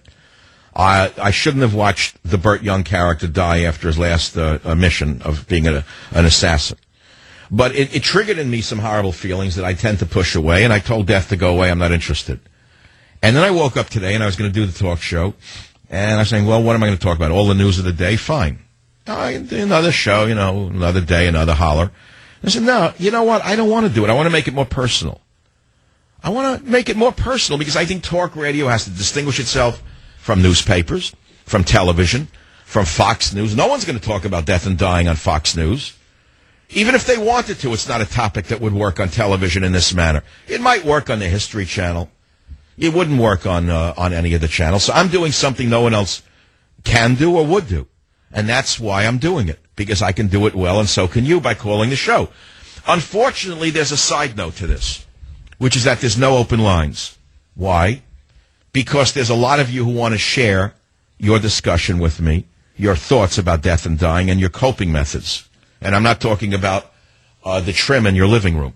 I, I shouldn't have watched the Burt Young character die after his last uh, mission of being a, an assassin. But it, it triggered in me some horrible feelings that I tend to push away, and I told death to go away, I'm not interested. And then I woke up today, and I was going to do the talk show, and I was saying, well, what am I going to talk about? All the news of the day? Fine. I can do another show, you know, another day, another holler. I said, no, you know what? I don't want to do it. I want to make it more personal. I want to make it more personal because I think talk radio has to distinguish itself from newspapers, from television, from Fox News. No one's going to talk about death and dying on Fox News. Even if they wanted to, it's not a topic that would work on television in this manner. It might work on the History Channel. It wouldn't work on uh, on any of the channels. So I'm doing something no one else can do or would do. And that's why I'm doing it, because I can do it well, and so can you by calling the show. Unfortunately, there's a side note to this, which is that there's no open lines. Why? Because there's a lot of you who want to share your discussion with me, your thoughts about death and dying, and your coping methods. And I'm not talking about uh, the trim in your living room.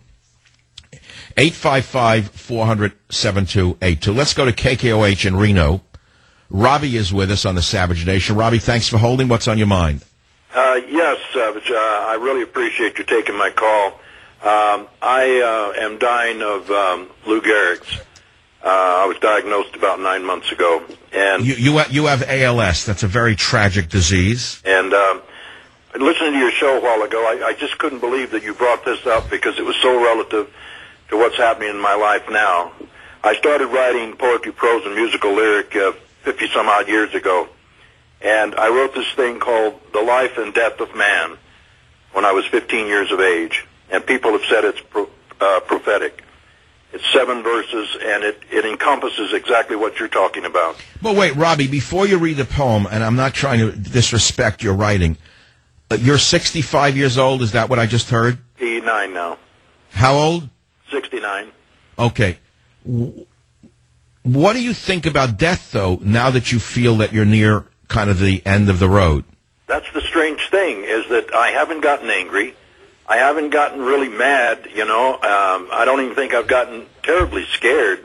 eight five five, four hundred, seven two eight two. Let's go to K K O H in Reno. Robbie is with us on the Savage Nation. Robbie, thanks for holding. What's on your mind? Uh, yes, Savage. Uh, I really appreciate you taking my call. Um, I uh, am dying of um, Lou Gehrig's. Uh, I was diagnosed about nine months ago, and you you, you have A L S. That's a very tragic disease. And um, listening to your show a while ago, I, I just couldn't believe that you brought this up because it was so relative to what's happening in my life now. I started writing poetry, prose, and musical lyric uh, fifty some odd years ago, and I wrote this thing called "The Life and Death of Man" when I was fifteen years of age, and people have said it's pro, uh, prophetic. It's seven verses, and it, it encompasses exactly what you're talking about. But wait, Robbie, before you read the poem, and I'm not trying to disrespect your writing, but you're sixty-five years old, is that what I just heard? eighty-nine now. How old? sixty-nine. Okay. W- What do you think about death, though, now that you feel that you're near kind of the end of the road? That's the strange thing, is that I haven't gotten angry. I haven't gotten really mad, you know. Um, I don't even think I've gotten terribly scared.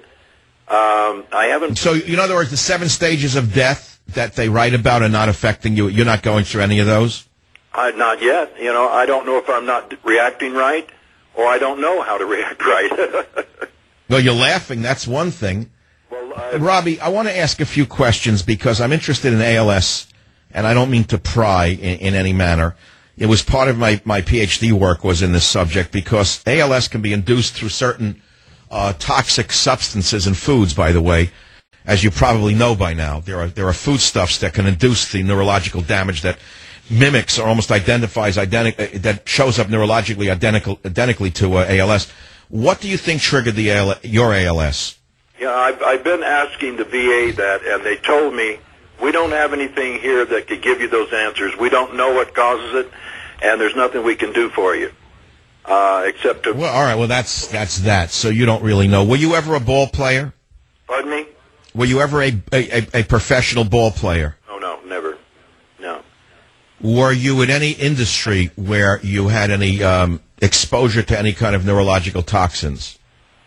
Um, I haven't... So, in other words, the seven stages of death that they write about are not affecting you? You're not going through any of those? I, not yet. You know, I don't know if I'm not reacting right, or I don't know how to react right. Well, you're laughing. That's one thing. Well, uh, Robbie, I want to ask a few questions because I'm interested in A L S, and I don't mean to pry in, in any manner. It was part of my, my PhD work was in this subject because A L S can be induced through certain uh, toxic substances in foods, by the way. As you probably know by now, there are there are foodstuffs that can induce the neurological damage that mimics or almost identifies, identi- uh, that shows up neurologically identical, identically to uh, A L S. What do you think triggered the A L S, your A L S? Yeah, I've, I've been asking the V A that, and they told me, we don't have anything here that could give you those answers. We don't know what causes it, and there's nothing we can do for you, uh, except to... Well, all right, well, that's that's that. So you don't really know. Were you ever a ball player? Pardon me? Were you ever a, a, a professional ball player? Oh, no, never. No. Were you in any industry where you had any um, exposure to any kind of neurological toxins?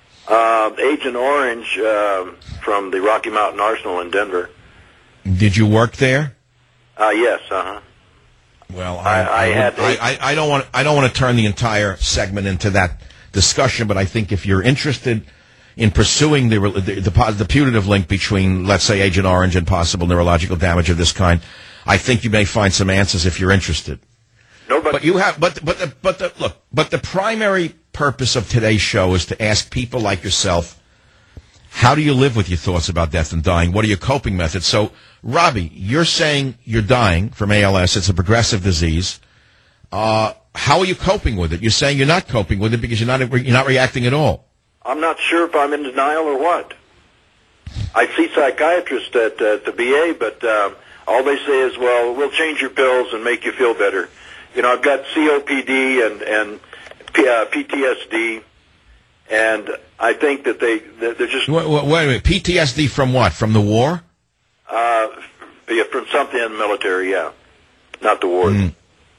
Uh, Agent Orange uh, from the Rocky Mountain Arsenal in Denver. Did you work there? Uh, yes, uh-huh. Well, I, I, I, I, had... I, I, I don't want I don't want to turn the entire segment into that discussion, but I think if you're interested in pursuing the, the the the putative link between, let's say, Agent Orange and possible neurological damage of this kind, I think you may find some answers if you're interested. No, but, but you have but but the, but the look but the primary purpose of today's show is to ask people like yourself, how do you live with your thoughts about death and dying? What are your coping methods? So, Robbie, you're saying you're dying from A L S. It's a progressive disease. Uh, how are you coping with it? You're saying you're not coping with it because you're not you're not reacting at all. I'm not sure if I'm in denial or what. I see psychiatrists at, uh, at the V A, but uh, all they say is, well, we'll change your pills and make you feel better. You know, I've got C O P D and, and P, uh, P T S D, and I think that they, they're just... Wait, wait, wait a minute. P T S D from what? From the war? Uh, yeah, from something in the military, yeah. Not the war. Mm.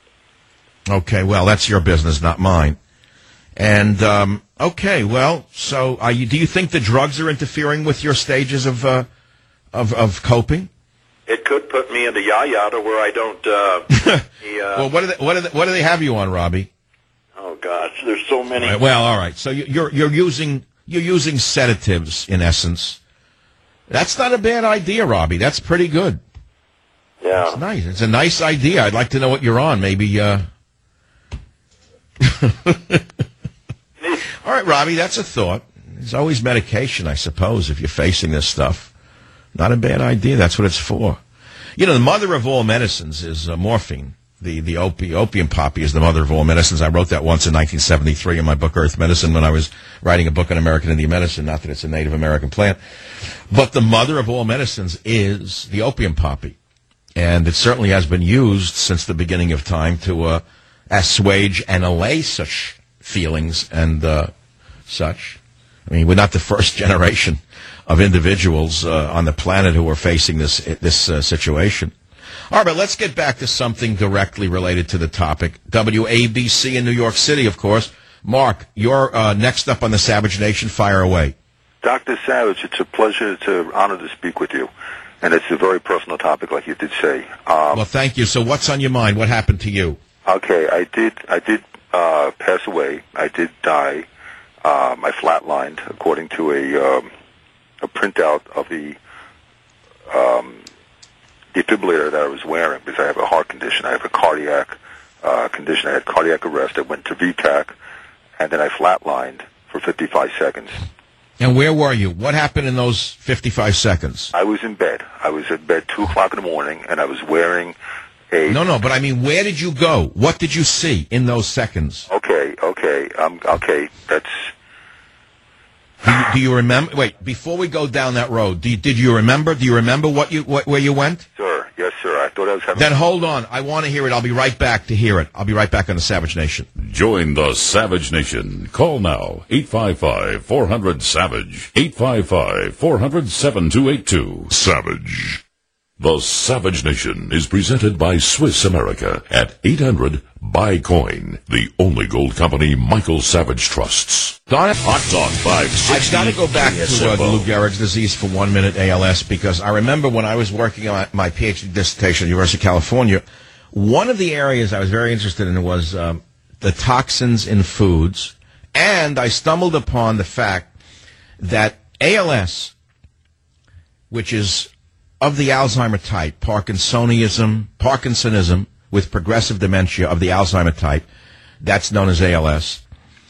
Okay, well, that's your business, not mine. And, um, okay, well, so are you, do you think the drugs are interfering with your stages of uh, of, of coping? It could put me into yada where I don't... Uh, the, uh, well, what do, they, what, do they, what do they have you on, Robbie? Oh, gosh, there's so many... All right, well, all right, so you're, you're, using, you're using sedatives, in essence. That's not a bad idea, Robbie. That's pretty good. Yeah. It's nice. It's a nice idea. I'd like to know what you're on. Maybe, uh... All right, Robbie, that's a thought. There's always medication, I suppose, if you're facing this stuff. Not a bad idea. That's what it's for. You know, the mother of all medicines is uh, morphine. The the opi- opium poppy is the mother of all medicines. I wrote that once in nineteen seventy-three in my book, Earth Medicine, when I was writing a book on American Indian medicine. Not that it's a Native American plant. But the mother of all medicines is the opium poppy. And it certainly has been used since the beginning of time to uh, assuage and allay such feelings and uh, such. I mean, we're not the first generation of individuals uh, on the planet who are facing this this uh, situation. All right, but let's get back to something directly related to the topic. W A B C in New York City, of course. Mark, you're uh, next up on the Savage Nation. Fire away. Doctor Savage, it's a pleasure, to honor to speak with you. And it's a very personal topic, like you did say. Um, well, thank you. So what's on your mind? What happened to you? Okay, I did I did uh, pass away. I did die. Um, I flatlined, according to a, um, a printout of the um, defibrillator that I was wearing, because I have a heart condition. I have a cardiac uh, condition. I had cardiac arrest. I went to V TAC, and then I flatlined for fifty-five seconds. And where were you? What happened in those fifty-five seconds? I was in bed. I was in bed two o'clock in the morning, and I was wearing a... No, no, but I mean, where did you go? What did you see in those seconds? Okay, okay, um, okay, that's... Do you, do you remember? Wait, before we go down that road, do you, did you remember? Do you remember what you what, where you went? Sir, yes, sir. thought I was having... Then hold on. I want to hear it. I'll be right back to hear it. I'll be right back on the Savage Nation. Join the Savage Nation. Call now. eight five five, four hundred, SAVAGE. eight five five, four hundred, seven two eight two. Savage. The Savage Nation is presented by Swiss America at eight hundred buy coin, the only gold company Michael Savage trusts. Darn it. Hot Talk five sixty. I've got to go back to uh, the Lou Gehrig's disease for one minute, A L S, because I remember when I was working on my PhD dissertation at the University of California, one of the areas I was very interested in was um, the toxins in foods, and I stumbled upon the fact that A L S, which is of the Alzheimer type, Parkinsonism, Parkinsonism with progressive dementia of the Alzheimer type, that's known as A L S,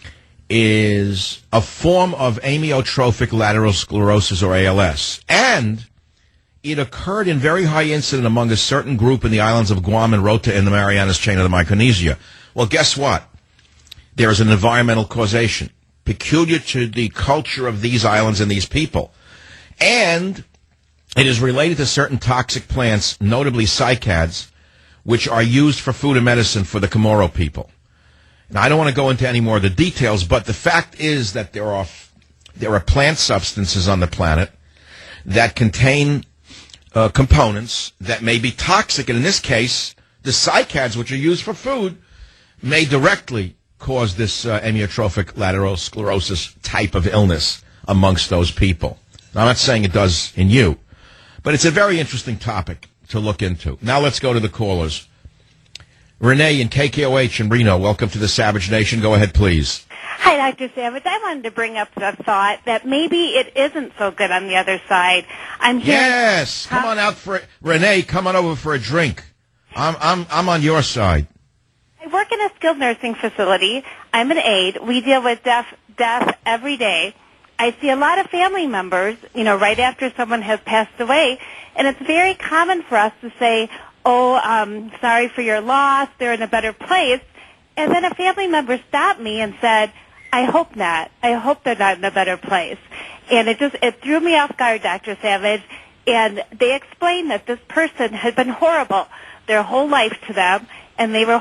is a form of amyotrophic lateral sclerosis, or A L S. And it occurred in very high incidence among a certain group in the islands of Guam and Rota in the Marianas Chain of the Micronesia. Well, guess what? There is an environmental causation peculiar to the culture of these islands and these people. And it is related to certain toxic plants, notably cycads, which are used for food and medicine for the Chamorro people. Now, I don't want to go into any more of the details, but the fact is that there are there are plant substances on the planet that contain uh, components that may be toxic, and in this case, the cycads, which are used for food, may directly cause this uh, amyotrophic lateral sclerosis type of illness amongst those people. Now, I'm not saying it does in you, but it's a very interesting topic to look into. Now let's go to the callers. Renee in K K O H in Reno, welcome to the Savage Nation. Go ahead, please. Hi, Doctor Savage. I wanted to bring up the thought that maybe it isn't so good on the other side. I'm hearing, Yes, come on out for it. Renee, come on over for a drink. I'm I'm I'm on your side. I work in a skilled nursing facility. I'm an aide. We deal with death death every day. I see a lot of family members, you know, right after someone has passed away, and it's very common for us to say, oh, um, sorry for your loss, they're in a better place. And then a family member stopped me and said, I hope not. I hope they're not in a better place. And it just, it threw me off guard, Doctor Savage. And they explained that this person had been horrible their whole life to them, and they were...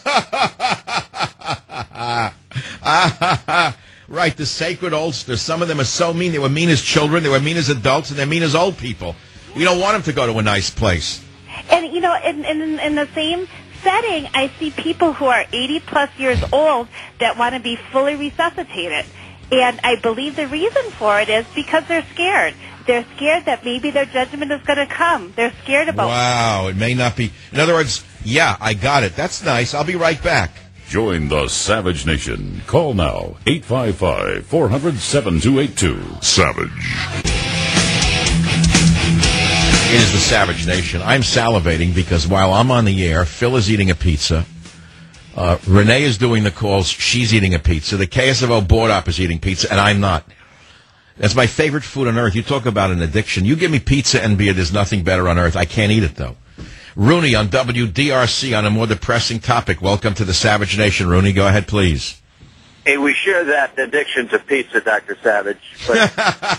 Right, the sacred Ulster. Some of them are so mean. They were mean as children, they were mean as adults, and they're mean as old people. We don't want them to go to a nice place. And, you know, in, in, in the same setting, I see people who are eighty plus years old that want to be fully resuscitated. And I believe the reason for it is because they're scared. They're scared that maybe their judgment is going to come. They're scared about... Wow, it may not be... In other words, yeah, I got it. That's nice. I'll be right back. Join the Savage Nation. Call now, eight five five, four hundred, seven two eight two. Savage. It is the Savage Nation. I'm salivating because while I'm on the air, Phil is eating a pizza. Uh, Renee is doing the calls. She's eating a pizza. The K S F O board op is eating pizza, and I'm not. That's my favorite food on earth. You talk about an addiction. You give me pizza and beer, there's nothing better on earth. I can't eat it, though. Rooney on W D R C on a more depressing topic. Welcome to the Savage Nation, Rooney. Go ahead, please. Hey, we share that addiction to pizza, Doctor Savage. But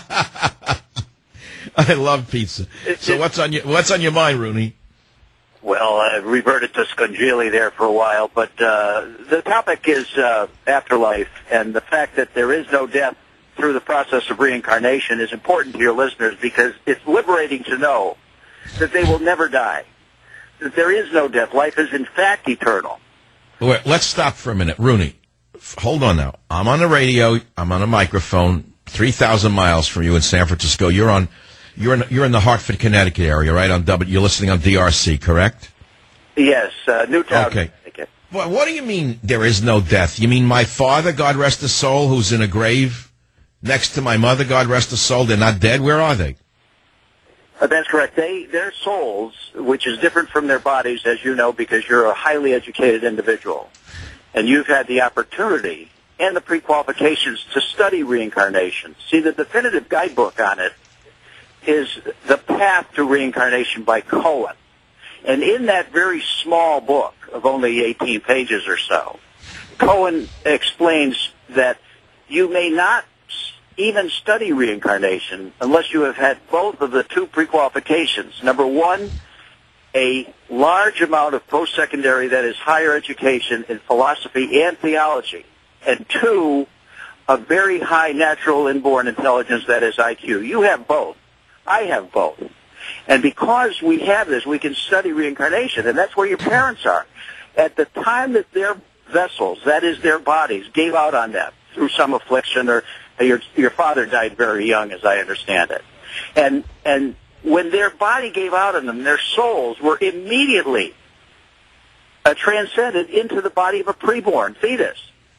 I love pizza. So what's on your what's on your mind, Rooney? Well, I reverted to Scungili there for a while, but uh, the topic is uh, afterlife, and the fact that there is no death through the process of reincarnation is important to your listeners because it's liberating to know that they will never die, that there is no death. Life is, in fact, eternal. Wait, let's stop for a minute. Rooney, f- hold on now. I'm on the radio. I'm on a microphone three thousand miles from you in San Francisco. You're on... You're in, you're in the Hartford, Connecticut area, right? On W, you're listening on D R C, correct? Yes, uh, Newtown. Okay. Well, what do you mean there is no death? You mean my father, God rest his soul, who's in a grave next to my mother, God rest his soul, they're not dead? Where are they? Uh, that's correct. They, their souls, which is different from their bodies, as you know, because you're a highly educated individual, and you've had the opportunity and the pre-qualifications to study reincarnation. See, the definitive guidebook on it is The Path to Reincarnation by Cohen. And in that very small book of only eighteen pages or so, Cohen explains that you may not even study reincarnation unless you have had both of the two pre-qualifications. Number one, a large amount of post-secondary, that is higher education in philosophy and theology, and two, a very high natural inborn intelligence, that is I Q. You have both. I have both. And because we have this, we can study reincarnation, and that's where your parents are. At the time that their vessels, that is their bodies, gave out on them through some affliction, or your, your father died very young, as I understand it. And, and when their body gave out on them, their souls were immediately uh, transcended into the body of a preborn fetus.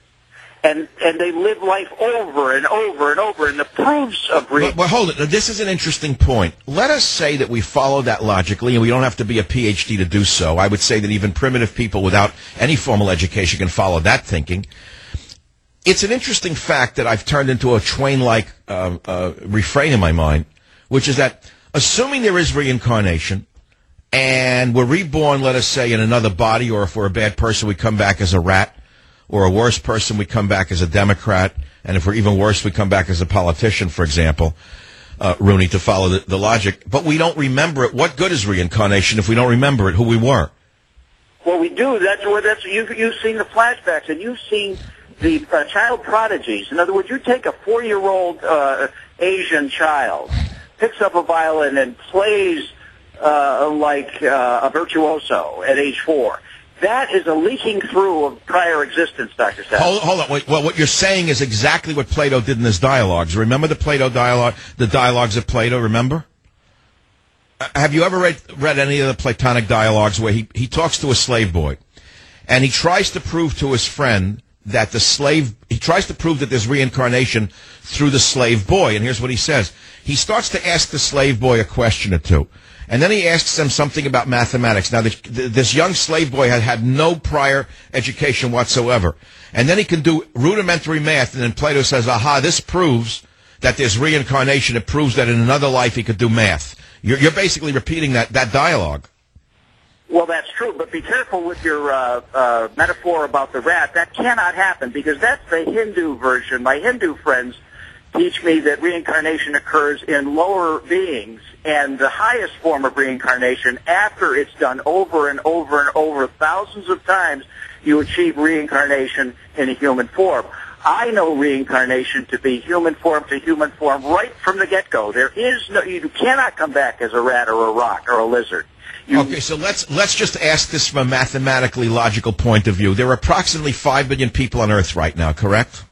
And and they live life over and over and over, and the proofs of re- Well, well, hold it. This is an interesting point. Let us say that we follow that logically, and we don't have to be a P H D to do so. I would say that even primitive people without any formal education can follow that thinking. It's an interesting fact that I've turned into a Twain-like uh, uh, refrain in my mind, which is that assuming there is reincarnation, and we're reborn, let us say, in another body, or if we're a bad person, we come back as a rat, or a worse person, we come back as a Democrat, and if we're even worse, we come back as a politician, for example, uh, Rooney, to follow the, the logic. But we don't remember it. What good is reincarnation if we don't remember it, who we were? Well, we do. That's what that's. You've you've seen the flashbacks, and you've seen the uh, child prodigies. In other words, you take a four-year-old uh, Asian child, picks up a violin and plays uh, like uh, a virtuoso at age four. That is a leaking through of prior existence, Doctor Seth. Hold, hold on. Wait, well, what you're saying is exactly what Plato did in his dialogues. Remember the Plato dialogue, the dialogues of Plato, remember? Uh, have you ever read, read any of the Platonic dialogues where he, he talks to a slave boy, and he tries to prove to his friend that the slave, he tries to prove that there's reincarnation through the slave boy, and here's what he says. He starts to ask the slave boy a question or two. And then he asks them something about mathematics. Now, this, this young slave boy had had no prior education whatsoever. And then he can do rudimentary math, and then Plato says, aha, this proves that there's reincarnation. It proves that in another life he could do math. You're, you're basically repeating that, that dialogue. Well, that's true, but be careful with your uh, uh, metaphor about the rat. That cannot happen, because that's the Hindu version. My Hindu friends teach me that reincarnation occurs in lower beings, and the highest form of reincarnation, after it's done over and over and over thousands of times, you achieve reincarnation in a human form. I know reincarnation to be human form to human form right from the get-go. There is no, you cannot come back as a rat or a rock or a lizard. You, okay, so let's let's just ask this from a mathematically logical point of view. There are approximately five billion people on Earth right now, correct?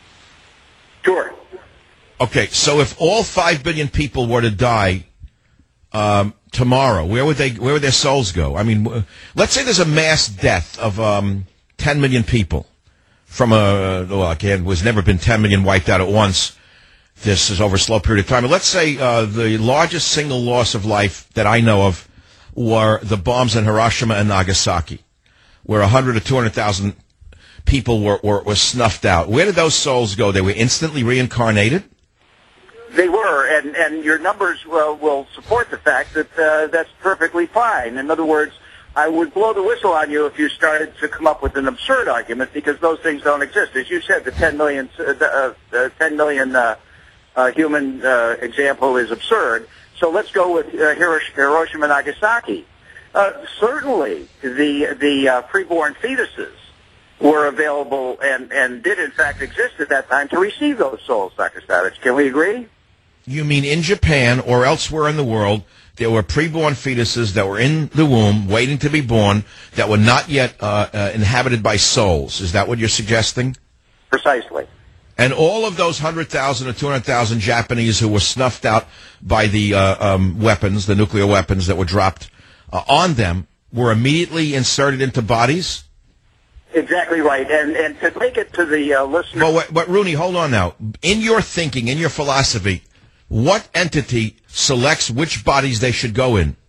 Sure. Okay, so if all five billion people were to die um, tomorrow, where would they? Where would their souls go? I mean, w- let's say there's a mass death of um, ten million people from a well, again, was never been ten million wiped out at once. This is over a slow period of time. But let's say uh, the largest single loss of life that I know of were the bombs in Hiroshima and Nagasaki, where a hundred or two hundred thousand people were, were were snuffed out. Where did those souls go? They were instantly reincarnated. They were, and, and your numbers uh, will support the fact that uh, that's perfectly fine. In other words, I would blow the whistle on you if you started to come up with an absurd argument, because those things don't exist. As you said, the ten million, uh, the, uh, ten million uh, uh, human uh, example is absurd. So let's go with uh, Hiroshima and Nagasaki. Uh, certainly, the the uh, preborn fetuses were available and, and did in fact exist at that time to receive those souls, Doctor Savage. Can we agree? You mean in Japan or elsewhere in the world, there were preborn fetuses that were in the womb waiting to be born that were not yet uh, uh, inhabited by souls. Is that what you're suggesting? Precisely. And all of those one hundred thousand or two hundred thousand Japanese who were snuffed out by the uh, um, weapons, the nuclear weapons that were dropped uh, on them, were immediately inserted into bodies? Exactly right. And and to take it to the uh, listener... Well, but Rooney, hold on now. In your thinking, in your philosophy, what entity selects which bodies they should go in?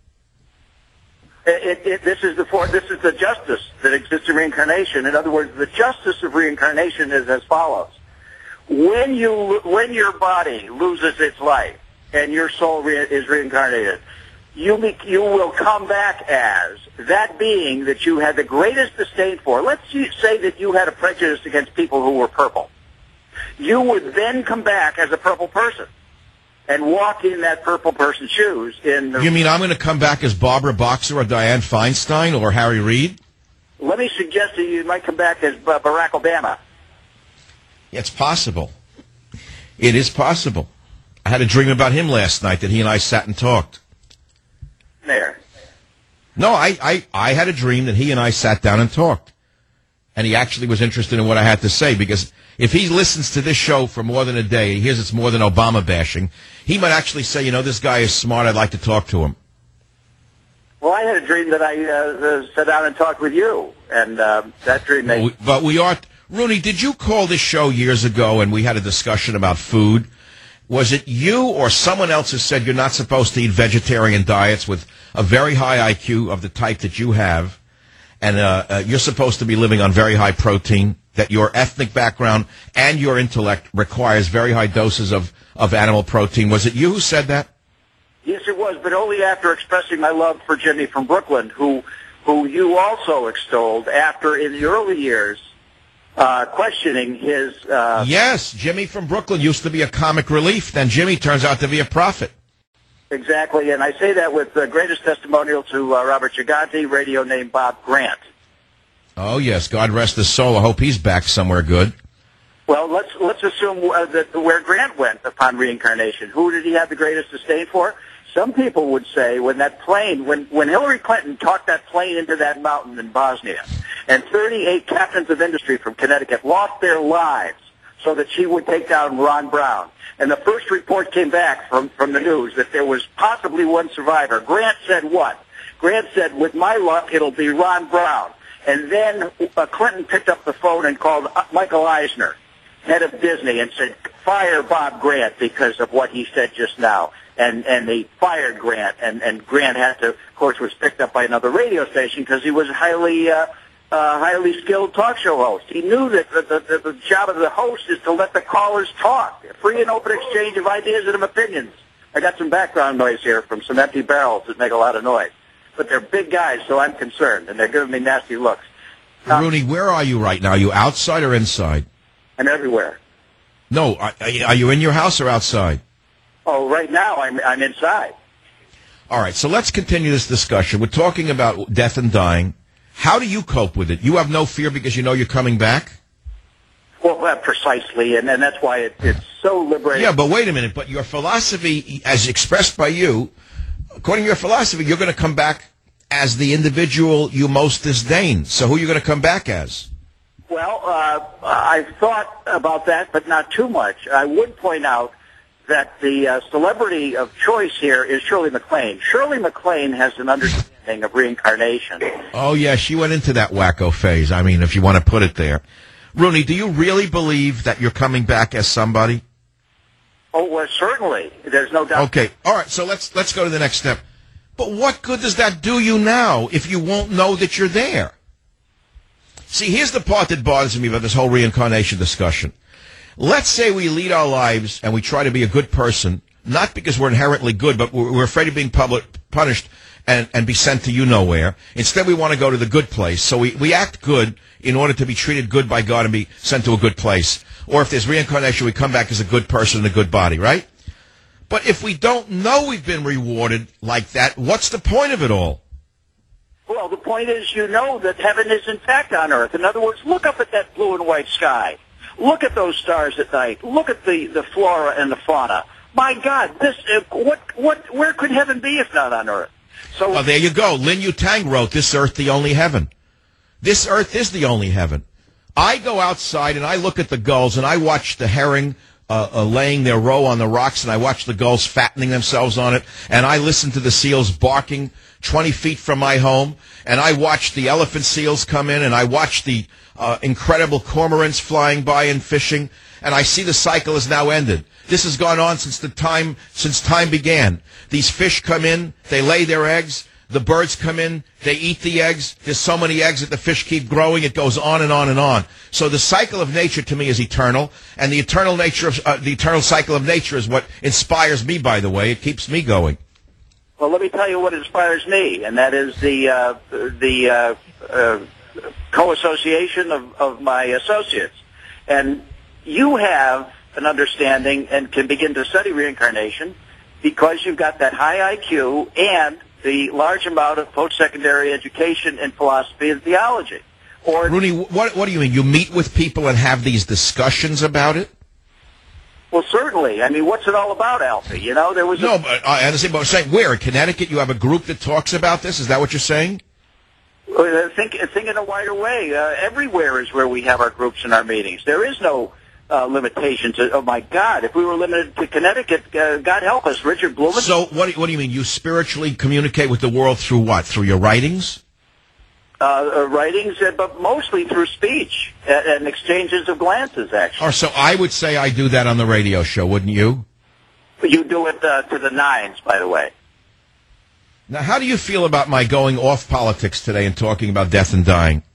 It, it, this is the for, this is the justice that exists in reincarnation. In other words, the justice of reincarnation is as follows: when you when your body loses its life and your soul re, is reincarnated, you be, you will come back as that being that you had the greatest disdain for. Let's say that you had a prejudice against people who were purple. You would then come back as a purple person. and walk in that purple person's shoes. In the, You mean I'm going to come back as Barbara Boxer or Dianne Feinstein or Harry Reid? Let me suggest that you might come back as uh, Barack Obama. It's possible. It is possible. I had a dream about him last night that he and I sat and talked. There. No, I, I, I had a dream that he and I sat down and talked. And he actually was interested in what I had to say, because if he listens to this show for more than a day, he hears it's more than Obama bashing, he might actually say, you know, this guy is smart, I'd like to talk to him. Well, I had a dream that I uh, uh, sat down and talked with you, and uh, that dream made... But we, but we are... Rooney, did you call this show years ago and we had a discussion about food? Was it you or someone else who said you're not supposed to eat vegetarian diets with a very high I Q of the type that you have, and uh, uh, you're supposed to be living on very high protein, that your ethnic background and your intellect requires very high doses of, of animal protein? Was it you who said that? Yes, it was, but only after expressing my love for Jimmy from Brooklyn, who who you also extolled after, in the early years, uh, questioning his... Uh, yes, Jimmy from Brooklyn used to be a comic relief. Then Jimmy turns out to be a prophet. Exactly, and I say that with the greatest testimonial to uh, Robert Gigante, radio name Bob Grant. Oh, yes, God rest his soul. I hope he's back somewhere good. Well, let's let's assume uh, that where Grant went upon reincarnation, who did he have the greatest disdain for? Some people would say when that plane, when, when Hillary Clinton talked that plane into that mountain in Bosnia, and thirty-eight captains of industry from Connecticut lost their lives so that she would take down Ron Brown, and the first report came back from, from the news that there was possibly one survivor, Grant said what? Grant said, with my luck, it'll be Ron Brown. And then uh, Clinton picked up the phone and called uh, Michael Eisner, head of Disney, and said, fire Bob Grant because of what he said just now. And and they fired Grant, and, and Grant had to, of course, was picked up by another radio station because he was a highly, uh, uh, highly skilled talk show host. He knew that the, the, the job of the host is to let the callers talk, free and open exchange of ideas and of opinions. I got some background noise here from some empty barrels that make a lot of noise. But they're big guys, so I'm concerned, and they're giving me nasty looks. Um, Rooney, where are you right now? Are you outside or inside? I'm everywhere. No, are, are you in your house or outside? Oh, right now I'm I'm inside. All right, so let's continue this discussion. We're talking about death and dying. How do you cope with it? You have no fear because you know you're coming back? Well, uh, precisely, and, and that's why it, it's so liberating. Yeah, but wait a minute. But your philosophy, as expressed by you, according to your philosophy, you're going to come back as the individual you most disdain. So who are you going to come back as? Well, uh, I've thought about that, but not too much. I would point out that the uh, celebrity of choice here is Shirley MacLaine. Shirley MacLaine has an understanding of reincarnation. Oh, yeah, she went into that wacko phase. I mean, if you want to put it there. Rooney, do you really believe that you're coming back as somebody? Oh, well, certainly. There's no doubt. Okay, all right, so let's let's go to the next step. But what good does that do you now if you won't know that you're there? See, here's the part that bothers me about this whole reincarnation discussion. Let's say we lead our lives and we try to be a good person, not because we're inherently good, but we're, we're afraid of being public, punished and, and be sent to you-nowhere. Instead, we want to go to the good place. So we, we act good in order to be treated good by God and be sent to a good place. Or if there's reincarnation, we come back as a good person in a good body, right? But if we don't know we've been rewarded like that, what's the point of it all? Well, the point is you know that heaven is in fact on earth. In other words, look up at that blue and white sky. Look at those stars at night. Look at the, the flora and the fauna. My God, this uh, what what where could heaven be if not on earth? So well, there you go. Lin Yutang wrote, "This earth the only heaven." This earth is the only heaven. I go outside and I look at the gulls and I watch the herring uh, uh, laying their roe on the rocks, and I watch the gulls fattening themselves on it, and I listen to the seals barking twenty feet from my home, and I watch the elephant seals come in, and I watch the uh, incredible cormorants flying by and fishing, and I see the cycle has now ended. This has gone on since the time since time began. These fish come in, they lay their eggs, the birds come in, they eat the eggs. There's so many eggs that the fish keep growing. It goes on and on and on. So the cycle of nature to me is eternal, and the eternal nature of uh, the eternal cycle of nature is what inspires me. By the way, it keeps me going. Well, let me tell you what inspires me, and that is the uh, the uh, uh, co-association of, of my associates. And you have an understanding and can begin to study reincarnation because you've got that high I Q and the large amount of post-secondary education in philosophy and theology. Or Rooney, what what do you mean? You meet with people and have these discussions about it? Well, certainly. I mean, what's it all about, Alfie? You know, there was no. A, but I understand. But I'm saying, where in Connecticut you have a group that talks about this? Is that what you're saying? Uh, think, think in a wider way. Uh, everywhere is where we have our groups and our meetings. There is no uh, limitation to. Oh my God! If we were limited to Connecticut, uh, God help us, Richard Blumen. So, what do, what do you mean? You spiritually communicate with the world through what? Through your writings? Uh, uh, writings, uh, but mostly through speech and, and exchanges of glances, actually. Or so I would say I do that on the radio show, wouldn't you? You do it uh, to the nines, by the way. Now, how do you feel about my going off politics today and talking about death and dying?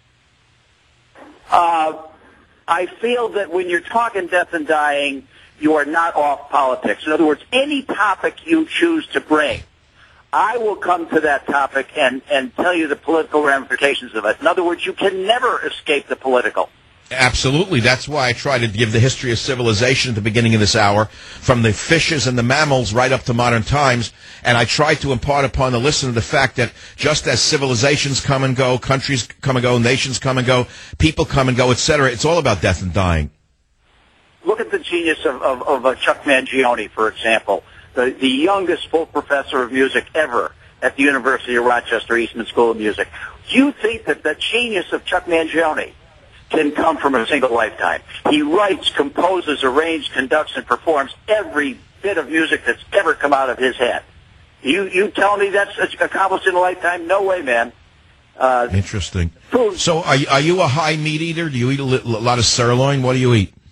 Uh, I feel that when you're talking death and dying, you are not off politics. In other words, any topic you choose to bring, I will come to that topic and, and tell you the political ramifications of it. In other words, you can never escape the political. Absolutely. That's why I try to give the history of civilization at the beginning of this hour, from the fishes and the mammals right up to modern times. And I try to impart upon the listener the fact that just as civilizations come and go, countries come and go, nations come and go, people come and go, et cetera, it's all about death and dying. Look at the genius of, of, of uh, Chuck Mangione, for example. The, the youngest full professor of music ever at the University of Rochester Eastman School of Music. Do you think that the genius of Chuck Mangione can come from a single lifetime? He writes, composes, arranges, conducts, and performs every bit of music that's ever come out of his head. You you tell me that's accomplished in a lifetime? No way, man. Uh, Interesting. So are you, are you a high meat eater? Do you eat a, li- a lot of sirloin? What do you eat?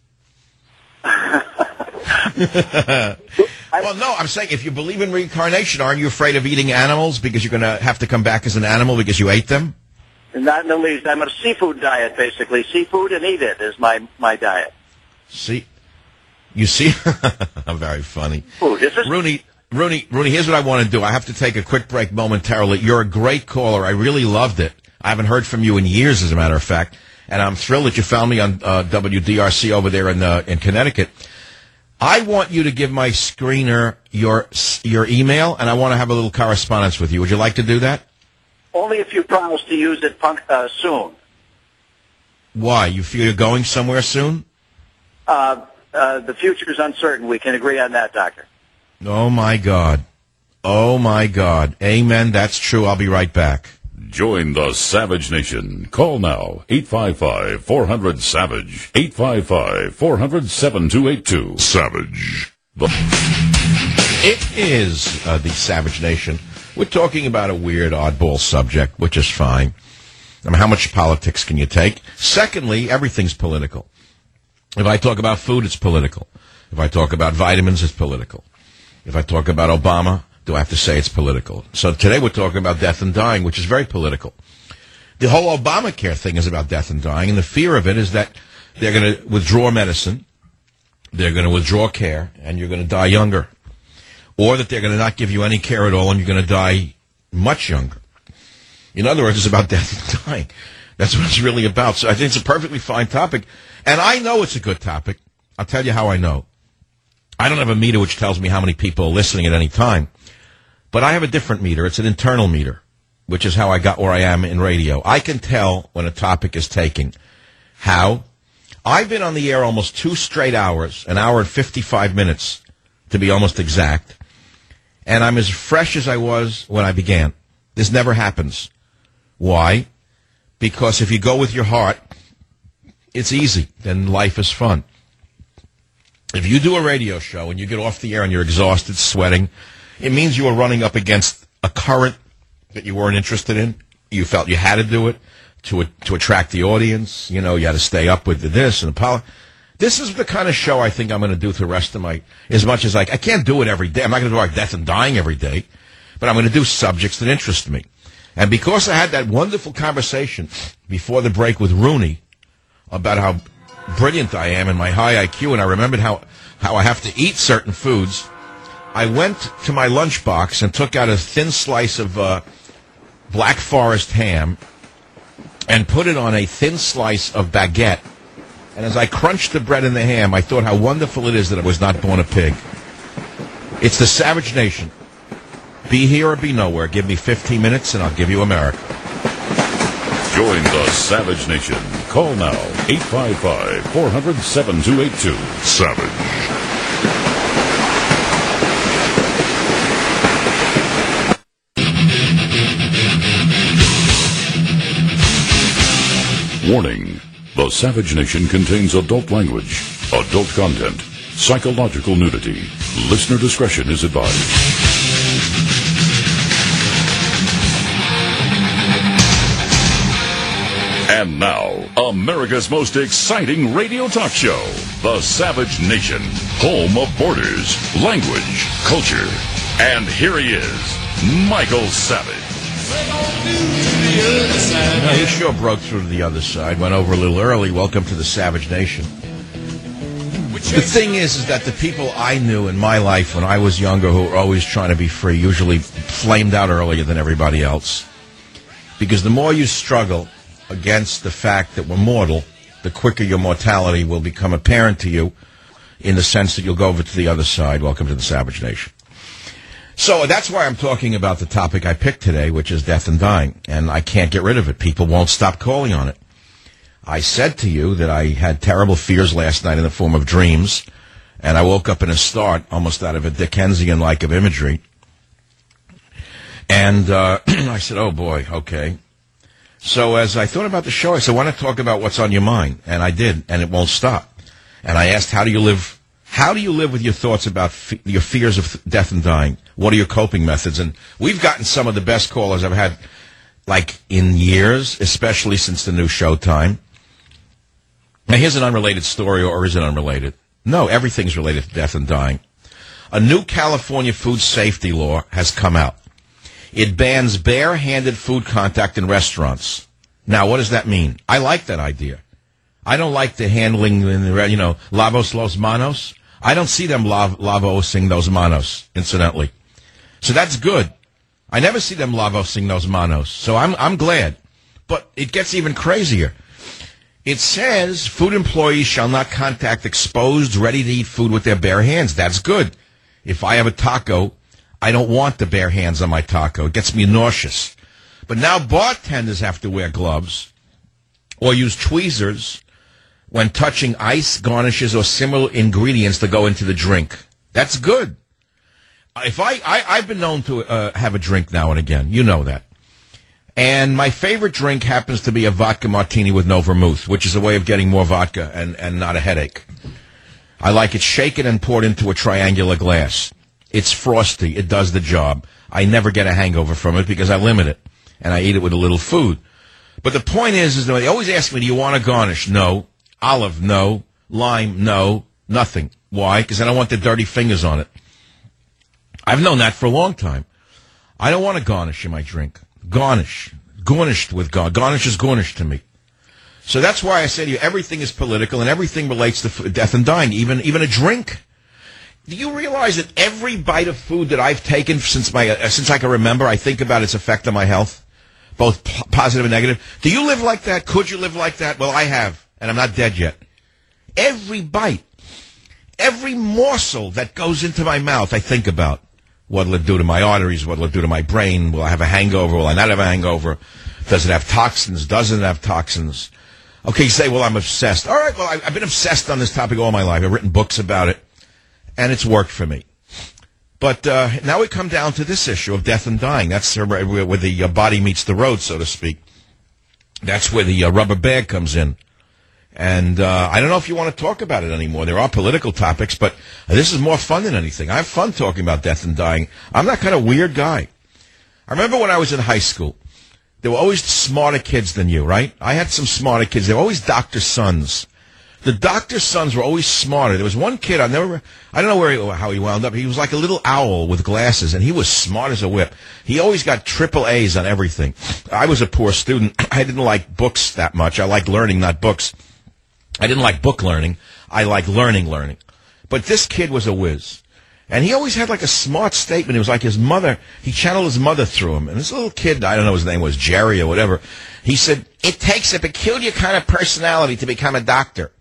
Well, no, I'm saying if you believe in reincarnation, aren't you afraid of eating animals because you're going to have to come back as an animal because you ate them? Not in the least. I'm on a seafood diet, basically. Seafood and eat it is my, my diet. See? You see? I'm very funny. Food. Is this- Rooney, Rooney, Rooney, here's what I want to do. I have to take a quick break momentarily. You're a great caller. I really loved it. I haven't heard from you in years, as a matter of fact. And I'm thrilled that you found me on uh, W D R C over there in uh, in Connecticut. I want you to give my screener your your email, and I want to have a little correspondence with you. Would you like to do that? Only if you promise to use it uh, soon. Why? You feel you're going somewhere soon? Uh, uh, the future is uncertain. We can agree on that, Doctor. Oh, my God. Oh, my God. Amen. That's true. I'll be right back. Join the Savage Nation. Call now, eight five five, four hundred, SAVAGE, eight five five, four hundred, seven two eight two. Savage. The- it is uh, the Savage Nation. We're talking about a weird, oddball subject, which is fine. I mean, how much politics can you take? Secondly, everything's political. If I talk about food, it's political. If I talk about vitamins, it's political. If I talk about Obama, do I have to say it's political? So today we're talking about death and dying, which is very political. The whole Obamacare thing is about death and dying, and the fear of it is that they're going to withdraw medicine, they're going to withdraw care, and you're going to die younger. Or that they're going to not give you any care at all, and you're going to die much younger. In other words, it's about death and dying. That's what it's really about. So I think it's a perfectly fine topic. And I know it's a good topic. I'll tell you how I know. I don't have a meter which tells me how many people are listening at any time. But I have a different meter. It's an internal meter, which is how I got where I am in radio. I can tell when a topic is taking. How? I've been on the air almost two straight hours, an hour and fifty-five minutes, to be almost exact. And I'm as fresh as I was when I began. This never happens. Why? Because if you go with your heart, it's easy. Then life is fun. If you do a radio show and you get off the air and you're exhausted, sweating, it means you were running up against a current that you weren't interested in. You felt you had to do it to to attract the audience. You know, you had to stay up with the this and the power. This is the kind of show I think I'm going to do for the rest of my, as much as like, I can't do it every day. I'm not going to do like death and dying every day, but I'm going to do subjects that interest me. And because I had that wonderful conversation before the break with Rooney about how brilliant I am and my high I Q, and I remembered how, how I have to eat certain foods, I went to my lunchbox and took out a thin slice of uh, Black Forest ham and put it on a thin slice of baguette And as I crunched the bread and the ham, I thought how wonderful it is that I was not born a pig. It's the Savage Nation. Be here or be nowhere. Give me fifteen minutes and I'll give you America. Join the Savage Nation. Call now, eight five five, four hundred, seven two eight two. Savage. Warning. The Savage Nation contains adult language, adult content, psychological nudity. Listener discretion is advised. And now, America's most exciting radio talk show, The Savage Nation, home of borders, language, culture. And here he is, Michael Savage. No, he sure broke through to the other side, went over a little early. Welcome to the Savage Nation. The thing is, is that the people I knew in my life when I was younger who were always trying to be free usually flamed out earlier than everybody else. Because the more you struggle against the fact that we're mortal, the quicker your mortality will become apparent to you in the sense that you'll go over to the other side. Welcome to the Savage Nation. So that's why I'm talking about the topic I picked today, which is death and dying, and I can't get rid of it. People won't stop calling on it. I said to you that I had terrible fears last night in the form of dreams, and I woke up in a start, almost out of a Dickensian-like of imagery. And uh, I said, oh, boy, okay. So as I thought about the show, I said, why not talk about what's on your mind? And I did, and it won't stop. And I asked, how do you live How do you live with your thoughts about f- your fears of th- death and dying? What are your coping methods? And we've gotten some of the best callers I've had, like, in years, especially since the new Showtime. Now, here's an unrelated story, or is it unrelated? No, everything's related to death and dying. A new California food safety law has come out. It bans bare-handed food contact in restaurants. Now, what does that mean? I like that idea. I don't like the handling, in the, you know, lavos los manos. I don't see them lav- lavosing those manos, incidentally. So that's good. I never see them lavosing those manos. So I'm I'm glad. But it gets even crazier. It says food employees shall not contact exposed, ready-to-eat food with their bare hands. That's good. If I have a taco, I don't want the bare hands on my taco. It gets me nauseous. But now bartenders have to wear gloves or use tweezers when touching ice, garnishes, or similar ingredients to go into the drink. That's good. If I, I I've been known to uh, have a drink now and again. You know that. And my favorite drink happens to be a vodka martini with no vermouth, which is a way of getting more vodka and, and not a headache. I like it shaken and poured into a triangular glass. It's frosty. It does the job. I never get a hangover from it because I limit it. And I eat it with a little food. But the point is, is that they always ask me, do you want a garnish? No. Olive? No. Lime? No. Nothing. Why? Because I don't want the dirty fingers on it. I've known that for a long time. I don't want a garnish in my drink. Garnish. Garnished with gar- garnish is garnish to me. So that's why I say to you, everything is political and everything relates to f- death and dying, even even a drink. Do you realize that every bite of food that I've taken since my uh, since I can remember, I think about its effect on my health, both p- positive and negative? Do you live like that? Could you live like that? Well, I have, and I'm not dead yet. Every bite, every morsel that goes into my mouth, I think about. What will it do to my arteries? What will it do to my brain? Will I have a hangover? Will I not have a hangover? Does it have toxins? Doesn't it have toxins? Okay, you say, well, I'm obsessed. All right, well, I've been obsessed on this topic all my life. I've written books about it, and it's worked for me. But uh, now we come down to this issue of death and dying. That's where the uh, body meets the road, so to speak. That's where the uh, rubber bag comes in. And uh, I don't know if you want to talk about it anymore. There are political topics, but this is more fun than anything. I have fun talking about death and dying. I'm that kind of weird guy. I remember when I was in high school, there were always smarter kids than you, right? I had some smarter kids. They were always doctor's sons. The doctor's sons were always smarter. There was one kid, I never, I don't know where he, how he wound up. He was like a little owl with glasses, and he was smart as a whip. He always got triple A's on everything. I was a poor student. I didn't like books that much. I liked learning, not books. I didn't like book learning. I liked learning, learning. But this kid was a whiz. And he always had like a smart statement. It was like his mother, he channeled his mother through him. And this little kid, I don't know, his name was Jerry or whatever, he said, it takes a peculiar kind of personality to become a doctor.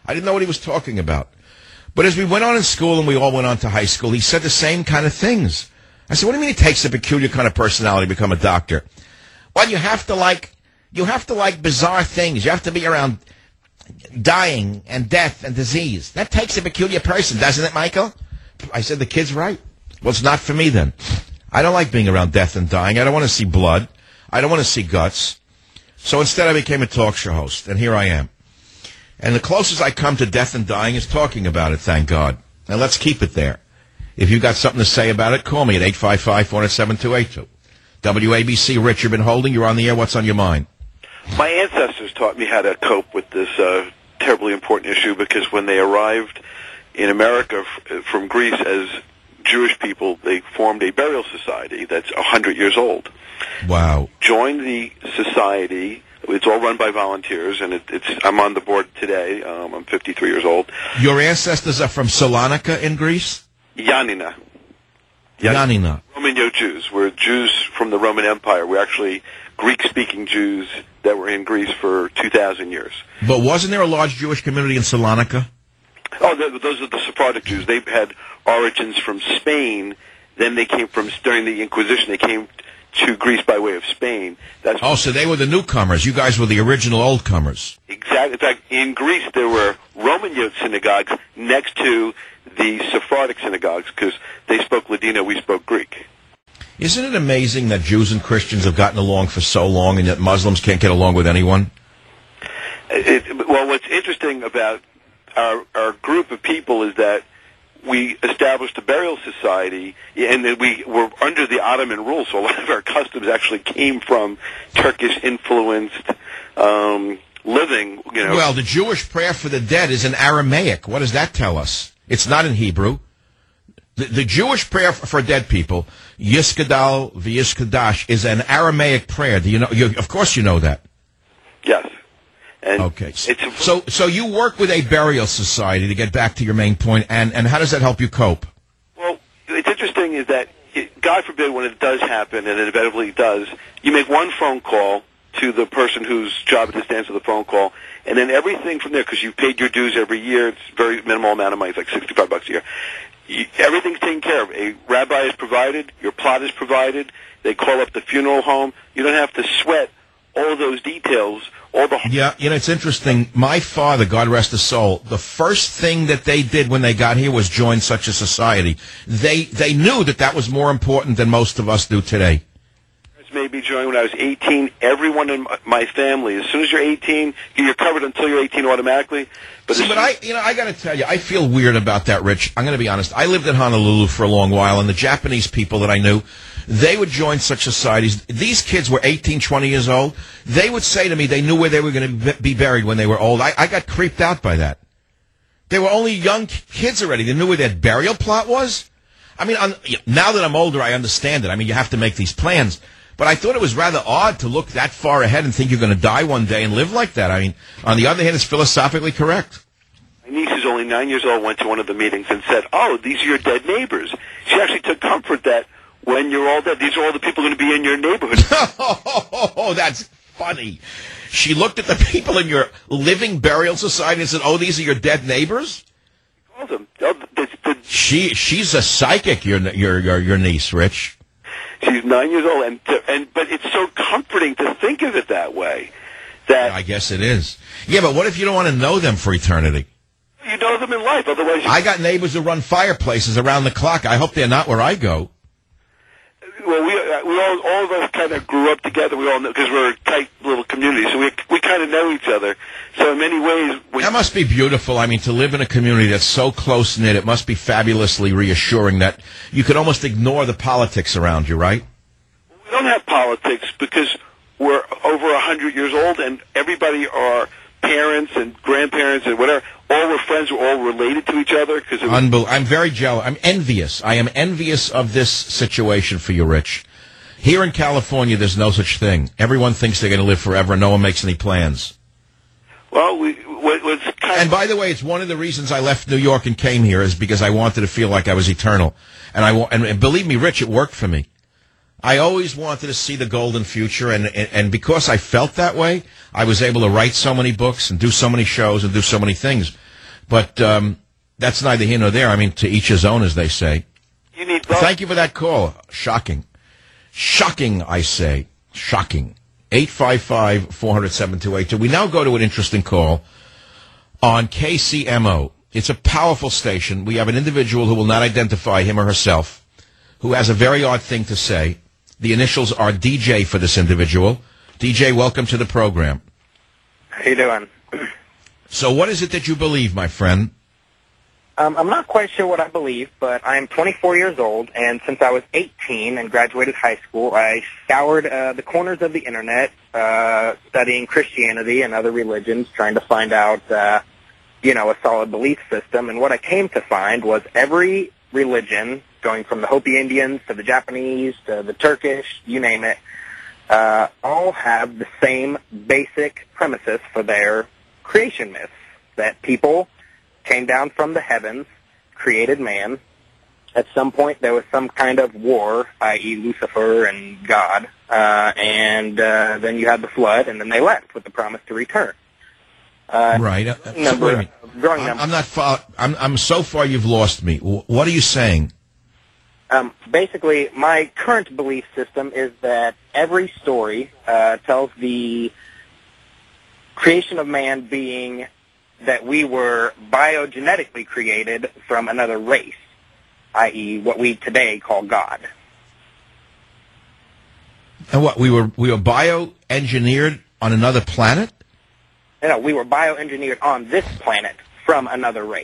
I didn't know what he was talking about. But as we went on in school and we all went on to high school, he said the same kind of things. I said, what do you mean it takes a peculiar kind of personality to become a doctor? Well, you have to like, you have to like bizarre things. You have to be around dying and death and disease. That takes a peculiar person, doesn't it, Michael? I said, the kid's right. Well, it's not for me then. I don't like being around death and dying. I don't want to see blood. I don't want to see guts. So instead I became a talk show host, and here I am. And the closest I come to death and dying is talking about it, thank God. And let's keep it there. If you've got something to say about it, call me at eight five five, four zero seven, two eight two. W A B C, Rich, you've been holding. You're on the air. What's on your mind? My ancestors taught me how to cope with this uh, terribly important issue because when they arrived in America f- from Greece as Jewish people, they formed a burial society that's one hundred years old. Wow. Joined the society. It's all run by volunteers, and it, it's I'm on the board today. Um, I'm fifty-three years old. Your ancestors are from Salonika in Greece? Yanina. Yanina. Roman Jews. We're Jews from the Roman Empire. We're actually Greek-speaking Jews that were in Greece for two thousand years. But wasn't there a large Jewish community in Salonika? Oh, th- those are the Sephardic Jews. They had origins from Spain. Then they came from, during the Inquisition, they came to Greece by way of Spain. That's Oh, so they were the newcomers. You guys were the original oldcomers. exactly. In fact, in Greece, there were Roman Yid synagogues next to the Sephardic synagogues because they spoke Ladino, we spoke Greek. Isn't it amazing that Jews and Christians have gotten along for so long and yet Muslims can't get along with anyone? It, well, what's interesting about our, our group of people is that we established a burial society, and that we were under the Ottoman rule, so a lot of our customs actually came from Turkish-influenced um, living. You know. Well, the Jewish prayer for the dead is in Aramaic. What does that tell us? It's not in Hebrew. The, the Jewish prayer for, for dead people, Yiskadal v'Yiskadash, is an Aramaic prayer. Do you know? You, of course, you know that. Yes. And okay. It's, so, so you work with a burial society, to get back to your main point, and, and how does that help you cope? Well, it's interesting is that, it, God forbid, when it does happen, and it inevitably does, you make one phone call to the person whose job it is to answer the phone call, and then everything from there, because you've paid your dues every year, it's a very minimal amount of money, it's like sixty-five bucks a year. You, everything's taken care of. A rabbi is provided, your plot is provided, they call up the funeral home. You don't have to sweat all those details. All the yeah, you know, it's interesting. My father, God rest his soul, the first thing that they did when they got here was join such a society. They they knew that that was more important than most of us do today. Maybe joined when I was eighteen. Everyone in my family, as soon as you're eighteen, you're covered until you're eighteen automatically. But, See, but I, you know, I got to tell you, I feel weird about that, Rich. I'm going to be honest. I lived in Honolulu for a long while, and the Japanese people that I knew, they would join such societies. These kids were eighteen, twenty years old. They would say to me they knew where they were going to be buried when they were old. I, I got creeped out by that. They were only young kids already. They knew where their burial plot was. I mean, on, now that I'm older, I understand it. I mean, you have to make these plans. But I thought it was rather odd to look that far ahead and think you're going to die one day and live like that. I mean, on the other hand, it's philosophically correct. My niece, who's only nine years old, went to one of the meetings and said, oh, these are your dead neighbors. She actually took comfort that when you're all dead, these are all the people going to be in your neighborhood. Oh, that's funny. She looked at the people in your living burial society and said, oh, these are your dead neighbors? She called them. Oh, the, the, she, she's a psychic, your, your, your, your niece, Rich. She's nine years old, and to, and but it's so comforting to think of it that way. That yeah, I guess it is. Yeah, but what if you don't want to know them for eternity? You know them in life, otherwise. You... I got neighbors who run fireplaces around the clock. I hope they're not where I go. Well, we we all all of us kind of grew up together. We all know because we're a tight little community, so we we kind of know each other. So in many ways, we... that must be beautiful. I mean, to live in a community that's so close knit, it must be fabulously reassuring that you could almost ignore the politics around you, right? We don't have politics because we're over a hundred years old, and everybody are parents and grandparents and whatever. All were friends. We're all related to each other. Because Unbel- I'm very jealous. I'm envious. I am envious of this situation for you, Rich. Here in California, there's no such thing. Everyone thinks they're going to live forever, and no one makes any plans. Well, we what, what's kind and by the way, it's one of the reasons I left New York and came here is because I wanted to feel like I was eternal. And I and, and believe me, Rich, it worked for me. I always wanted to see the golden future, and, and and because I felt that way, I was able to write so many books and do so many shows and do so many things. But um, that's neither here nor there. I mean, to each his own, as they say. You need both. Thank you for that call. Shocking. Shocking, I say. Shocking. eight five five, four hundred, seven two eight two. We now go to an interesting call on K C M O. It's a powerful station. We have an individual who will not identify him or herself, who has a very odd thing to say. The initials are D J for this individual. D J, welcome to the program. How you doing? So what is it that you believe, my friend? Um, I'm not quite sure what I believe, but I'm twenty-four years old, and since I was eighteen and graduated high school, I scoured uh, the corners of the Internet, uh, studying Christianity and other religions, trying to find out, uh, you know, a solid belief system. And what I came to find was every religion, going from the Hopi Indians to the Japanese to the Turkish, you name it, uh, all have the same basic premises for their creation myths, that people came down from the heavens, created man. At some point, there was some kind of war, that is. Lucifer and God, uh, and uh, then you had the flood, and then they left with the promise to return. Uh, right. Uh, number, wait a minute. growing I'm, number. I'm not. Fo- I'm. I'm so far. You've lost me. W- What are you saying? Um, basically, my current belief system is that every story uh, tells the creation of man being that we were biogenetically created from another race, that is what we today call God. And what, we were we were bioengineered on another planet? You know, we were bioengineered on this planet from another race.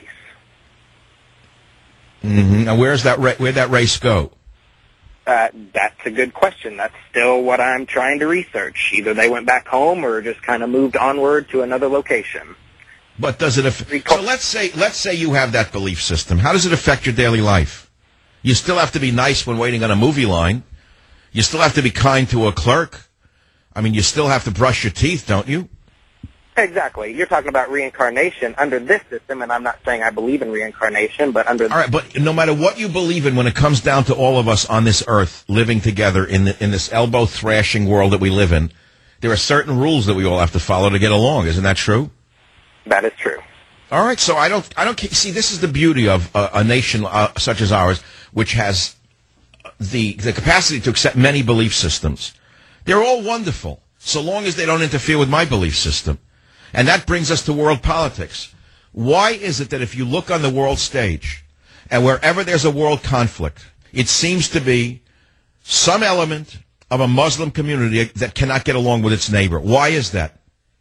Mm-hmm. And where's that ra- where'd that race go? Uh, that's a good question. That's still what I'm trying to research. Either they went back home or just kind of moved onward to another location. But does it affect? So let's say let's say you have that belief system. How does it affect your daily life? You still have to be nice when waiting on a movie line. You still have to be kind to a clerk. I mean, you still have to brush your teeth, don't you? Exactly. You're talking about reincarnation under this system, and I'm not saying I believe in reincarnation, but under... All right, but no matter what you believe in, when it comes down to all of us on this earth living together in the, in this elbow-thrashing world that we live in, there are certain rules that we all have to follow to get along. Isn't that true? That is true. All right, so I don't, I don't see. This is the beauty of uh, a nation uh, such as ours, which has the the capacity to accept many belief systems. They're all wonderful, so long as they don't interfere with my belief system, and that brings us to world politics. Why is it that if you look on the world stage, and wherever there's a world conflict, it seems to be some element of a Muslim community that cannot get along with its neighbor? Why is that?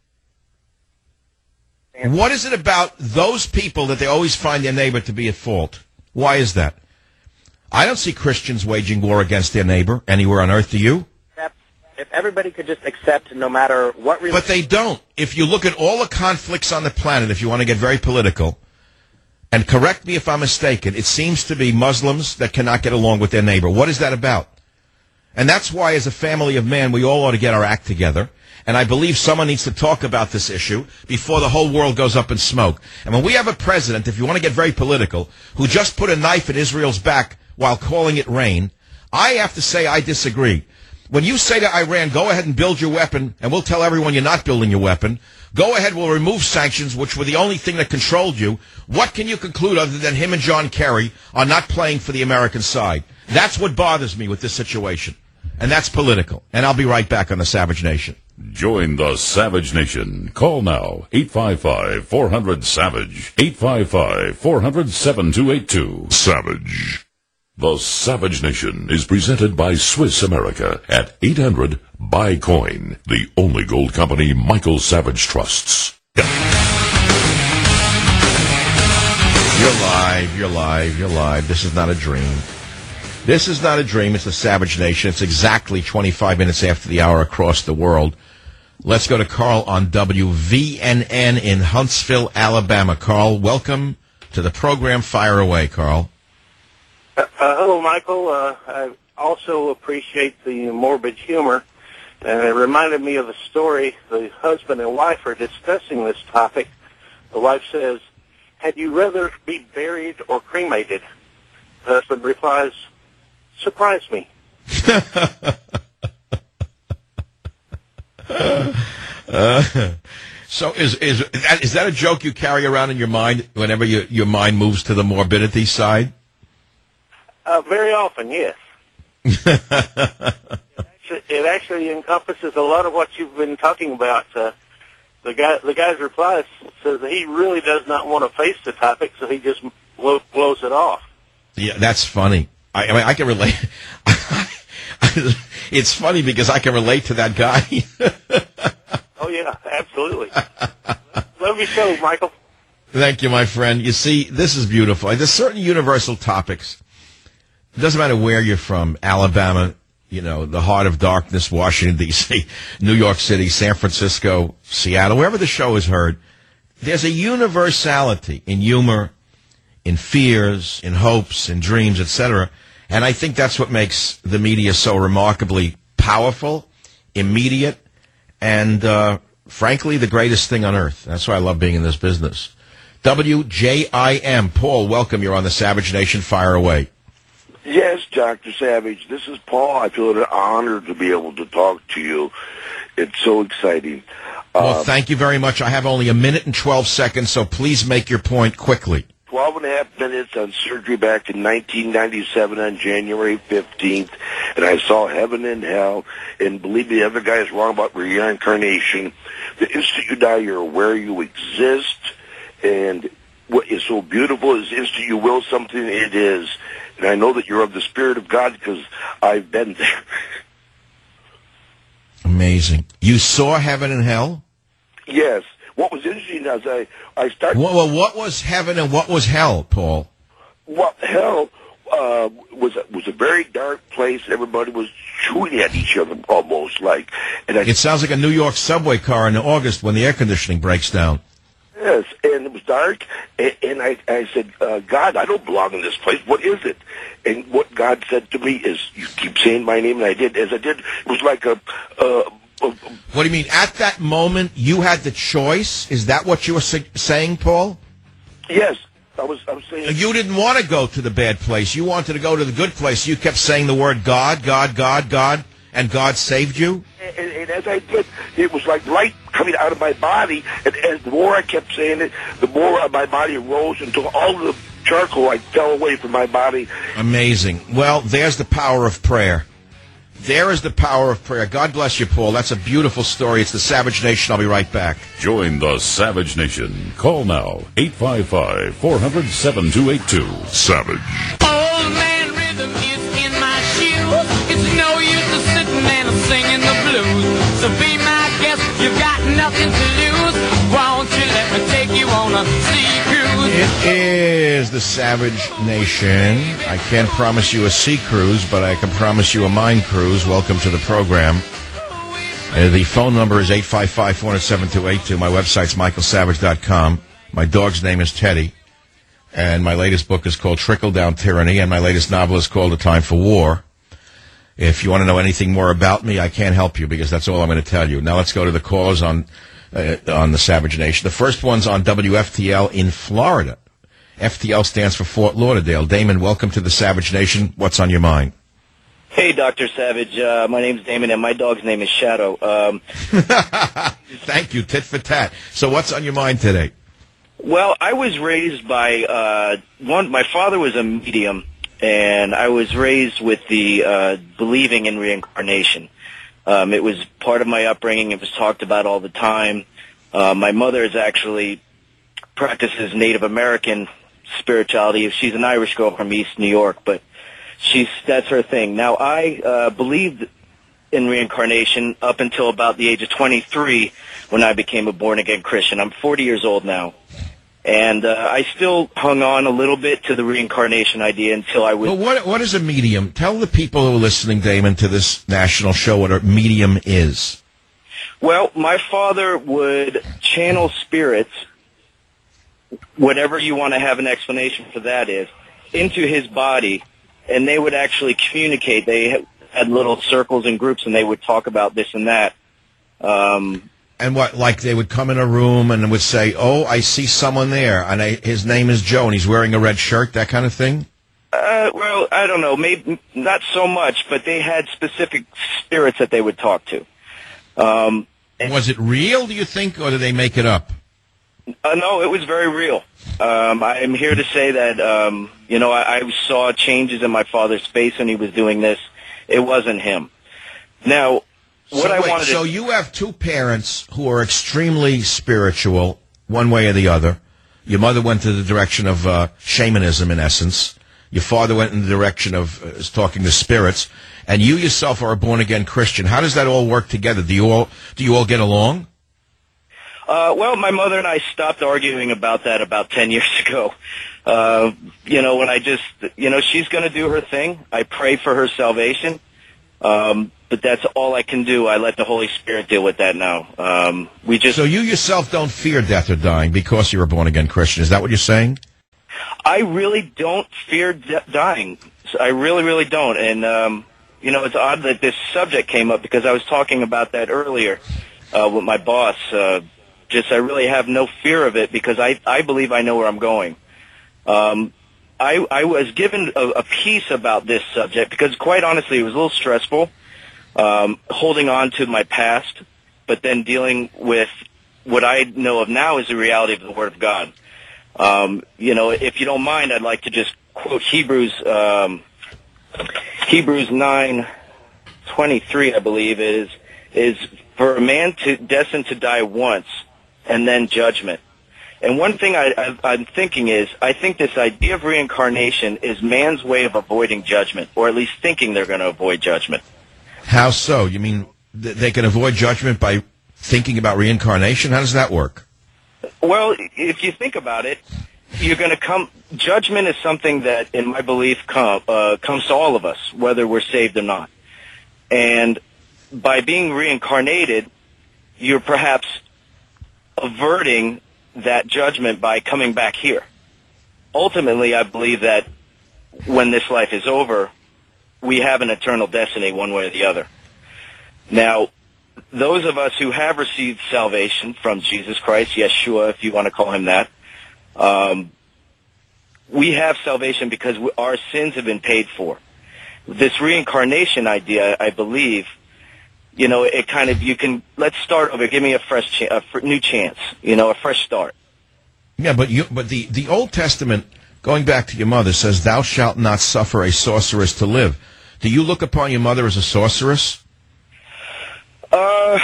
What is it about those people that they always find their neighbor to be at fault? Why is that? I don't see Christians waging war against their neighbor anywhere on earth, do you? If everybody could just accept no matter what... Religion- but they don't. If you look at all the conflicts on the planet, if you want to get very political, and correct me if I'm mistaken, it seems to be Muslims that cannot get along with their neighbor. What is that about? And that's why, as a family of man, we all ought to get our act together. And I believe someone needs to talk about this issue before the whole world goes up in smoke. And when we have a president, if you want to get very political, who just put a knife in Israel's back while calling it rain, I have to say I disagree. When you say to Iran, go ahead and build your weapon, and we'll tell everyone you're not building your weapon, go ahead, we'll remove sanctions, which were the only thing that controlled you, what can you conclude other than him and John Kerry are not playing for the American side? That's what bothers me with this situation. And that's political. And I'll be right back on the Savage Nation. Join the Savage Nation. Call now, eight five five, four hundred, SAVAGE, eight five five, four hundred, seven two eight two. Savage. The Savage Nation is presented by Swiss America at eight hundred, buy coin, the only gold company Michael Savage trusts. You're live, you're live, you're live. This is not a dream. This is not a dream. It's the Savage Nation. It's exactly twenty-five minutes after the hour across the world. Let's go to Carl on W V N N in Huntsville, Alabama. Carl, welcome to the program. Fire away, Carl. Uh, uh, hello, Michael. Uh, I also appreciate the morbid humor, and it reminded me of a story. The husband and wife are discussing this topic. The wife says, "Had you rather be buried or cremated?" The husband replies, "Surprise me." uh, So is is that, is that a joke you carry around in your mind whenever you, your mind moves to the morbidity side? Uh, very often, yes. It actually encompasses a lot of what you've been talking about. Uh, the guy, the guy's reply says that he really does not want to face the topic, so he just blow, blows it off. Yeah, that's funny. I, I mean, I can relate. It's funny because I can relate to that guy. Oh yeah, absolutely. Love your show, Michael. Thank you, my friend. You see, this is beautiful. There's certain universal topics. It doesn't matter where you're from, Alabama, you know, the heart of darkness, Washington, D C, New York City, San Francisco, Seattle, wherever the show is heard, there's a universality in humor, in fears, in hopes, in dreams, et cetera. And I think that's what makes the media so remarkably powerful, immediate, and, uh, frankly, the greatest thing on earth. That's why I love being in this business. W J I M. Paul, welcome. You're on the Savage Nation. Fire away. Yes, Doctor Savage. This is Paul. I feel an honor to be able to talk to you. It's so exciting. Well, Um, thank you very much. I have only a minute and twelve seconds, so please make your point quickly. Twelve and a half minutes on surgery back in nineteen ninety-seven on January fifteenth, and I saw heaven and hell, and believe me, the other guy is wrong about reincarnation. The instant you die, you're aware you exist, and what is so beautiful is the instant you will something, it is. And I know that you're of the Spirit of God because I've been there. Amazing. You saw heaven and hell? Yes. What was interesting as I, I started... Well, well, what was heaven and what was hell, Paul? Well, hell uh, was, a, was a very dark place. Everybody was shooting at each other almost like. And I, It sounds like a New York subway car in August when the air conditioning breaks down. Yes, and it was dark, and, and I, I said, uh, God, I don't belong in this place. What is it? And what God said to me is, you keep saying my name, and I did. As I did, it was like a... a, a What do you mean? At that moment, you had the choice? Is that what you were sa- saying, Paul? Yes, I was, I was saying... You didn't want to go to the bad place. You wanted to go to the good place. You kept saying the word God, God, God, God, and God saved you? And, and as I did, it was like light coming out of my body, and as the more I kept saying it, the more my body rose until all of the charcoal like fell away from my body. Amazing. Well, there's the power of prayer. There is the power of prayer. God bless you, Paul. That's a beautiful story. It's the Savage Nation. I'll be right back. Join the Savage Nation. Call now, eight five five, four hundred, seven two eight two. Savage. Old man rhythm is in my shoes. It's no use to sitting and singing the blues. So be my guest, you've got nothing to lose. Won't you let me take you on a sea cruise? It is the Savage Nation. I can't promise you a sea cruise, but I can promise you a mind cruise. Welcome to the program. Uh, the phone number is eight five five, four zero seven, two eight two. My website's michael savage dot com. My dog's name is Teddy. And my latest book is called Trickle Down Tyranny, and my latest novel is called A Time for War. If you want to know anything more about me, I can't help you because that's all I'm going to tell you. Now let's go to the callers on uh, on the Savage Nation. The first one's on W F T L in Florida. F T L stands for Fort Lauderdale. Damon, welcome to the Savage Nation. What's on your mind? Hey, Doctor Savage. Uh, my name's Damon, and my dog's name is Shadow. Um, Thank you, tit for tat. So what's on your mind today? well, I was raised by uh, one. My father was a medium, and I was raised with the uh, believing in reincarnation. Um, it was part of my upbringing. It was talked about all the time. Uh, my mother is actually practices Native American spirituality. She's an Irish girl from East New York, but she's that's her thing. Now, I uh, believed in reincarnation up until about the age of twenty-three when I became a born-again Christian. I'm forty years old now. And uh, I still hung on a little bit to the reincarnation idea until I was... Well, what what is a medium? Tell the people who are listening, Damon, to this national show what a medium is. Well, my father would channel spirits, whatever you want to have an explanation for that is, into his body, and they would actually communicate. They had little circles and groups, and they would talk about this and that. Um... And what, like they would come in a room and would say, oh, I see someone there, and I, his name is Joe, and he's wearing a red shirt, that kind of thing? Uh, well, I don't know, maybe not so much, but they had specific spirits that they would talk to. Um, Was it real, do you think, or did they make it up? Uh, no, it was very real. Um, I am here to say that, um, you know, I, I saw changes in my father's face when he was doing this. It wasn't him. Now, what so I wait, wanted to... So you have two parents who are extremely spiritual, one way or the other. Your mother went to the direction of uh, shamanism, in essence. Your father went in the direction of uh, talking to spirits. And you yourself are a born-again Christian. How does that all work together? Do you all do you all get along? Uh, well, my mother and I stopped arguing about that about ten years ago. Uh, you know, when I just, you know, she's going to do her thing. I pray for her salvation. Um, but that's all I can do. I let the Holy Spirit deal with that now. Um, we just. So you yourself don't fear death or dying because you're a born-again Christian. Is that what you're saying? I really don't fear d- dying. I really, really don't. And, um, you know, it's odd that this subject came up because I was talking about that earlier uh, with my boss. Uh, just I really have no fear of it because I, I believe I know where I'm going. Um, I, I was given a, a piece about this subject because, quite honestly, it was a little stressful, um, holding on to my past, but then dealing with what I know of now is the reality of the Word of God. Um, you know, if you don't mind, I'd like to just quote Hebrews, um, Hebrews nine twenty-three, I believe, is is for a man to destined to die once and then judgment. And one thing I, I, I'm thinking is, I think this idea of reincarnation is man's way of avoiding judgment, or at least thinking they're going to avoid judgment. How so? You mean th- they can avoid judgment by thinking about reincarnation? How does that work? Well, if you think about it, you're going to come. Judgment is something that, in my belief, come, uh, comes to all of us, whether we're saved or not. And by being reincarnated, you're perhaps averting that judgment by coming back here. Ultimately, I believe that when this life is over, we have an eternal destiny one way or the other. Now, those of us who have received salvation from Jesus Christ, Yeshua, if you want to call him that, um, we have salvation because we, our sins have been paid for. This reincarnation idea, I believe, you know, it kind of, you can, let's start over, give me a fresh, cha- a fr- new chance, you know, a fresh start. Yeah, but you, but the, the Old Testament, going back to your mother, says, thou shalt not suffer a sorceress to live. Do you look upon your mother as a sorceress? Uh,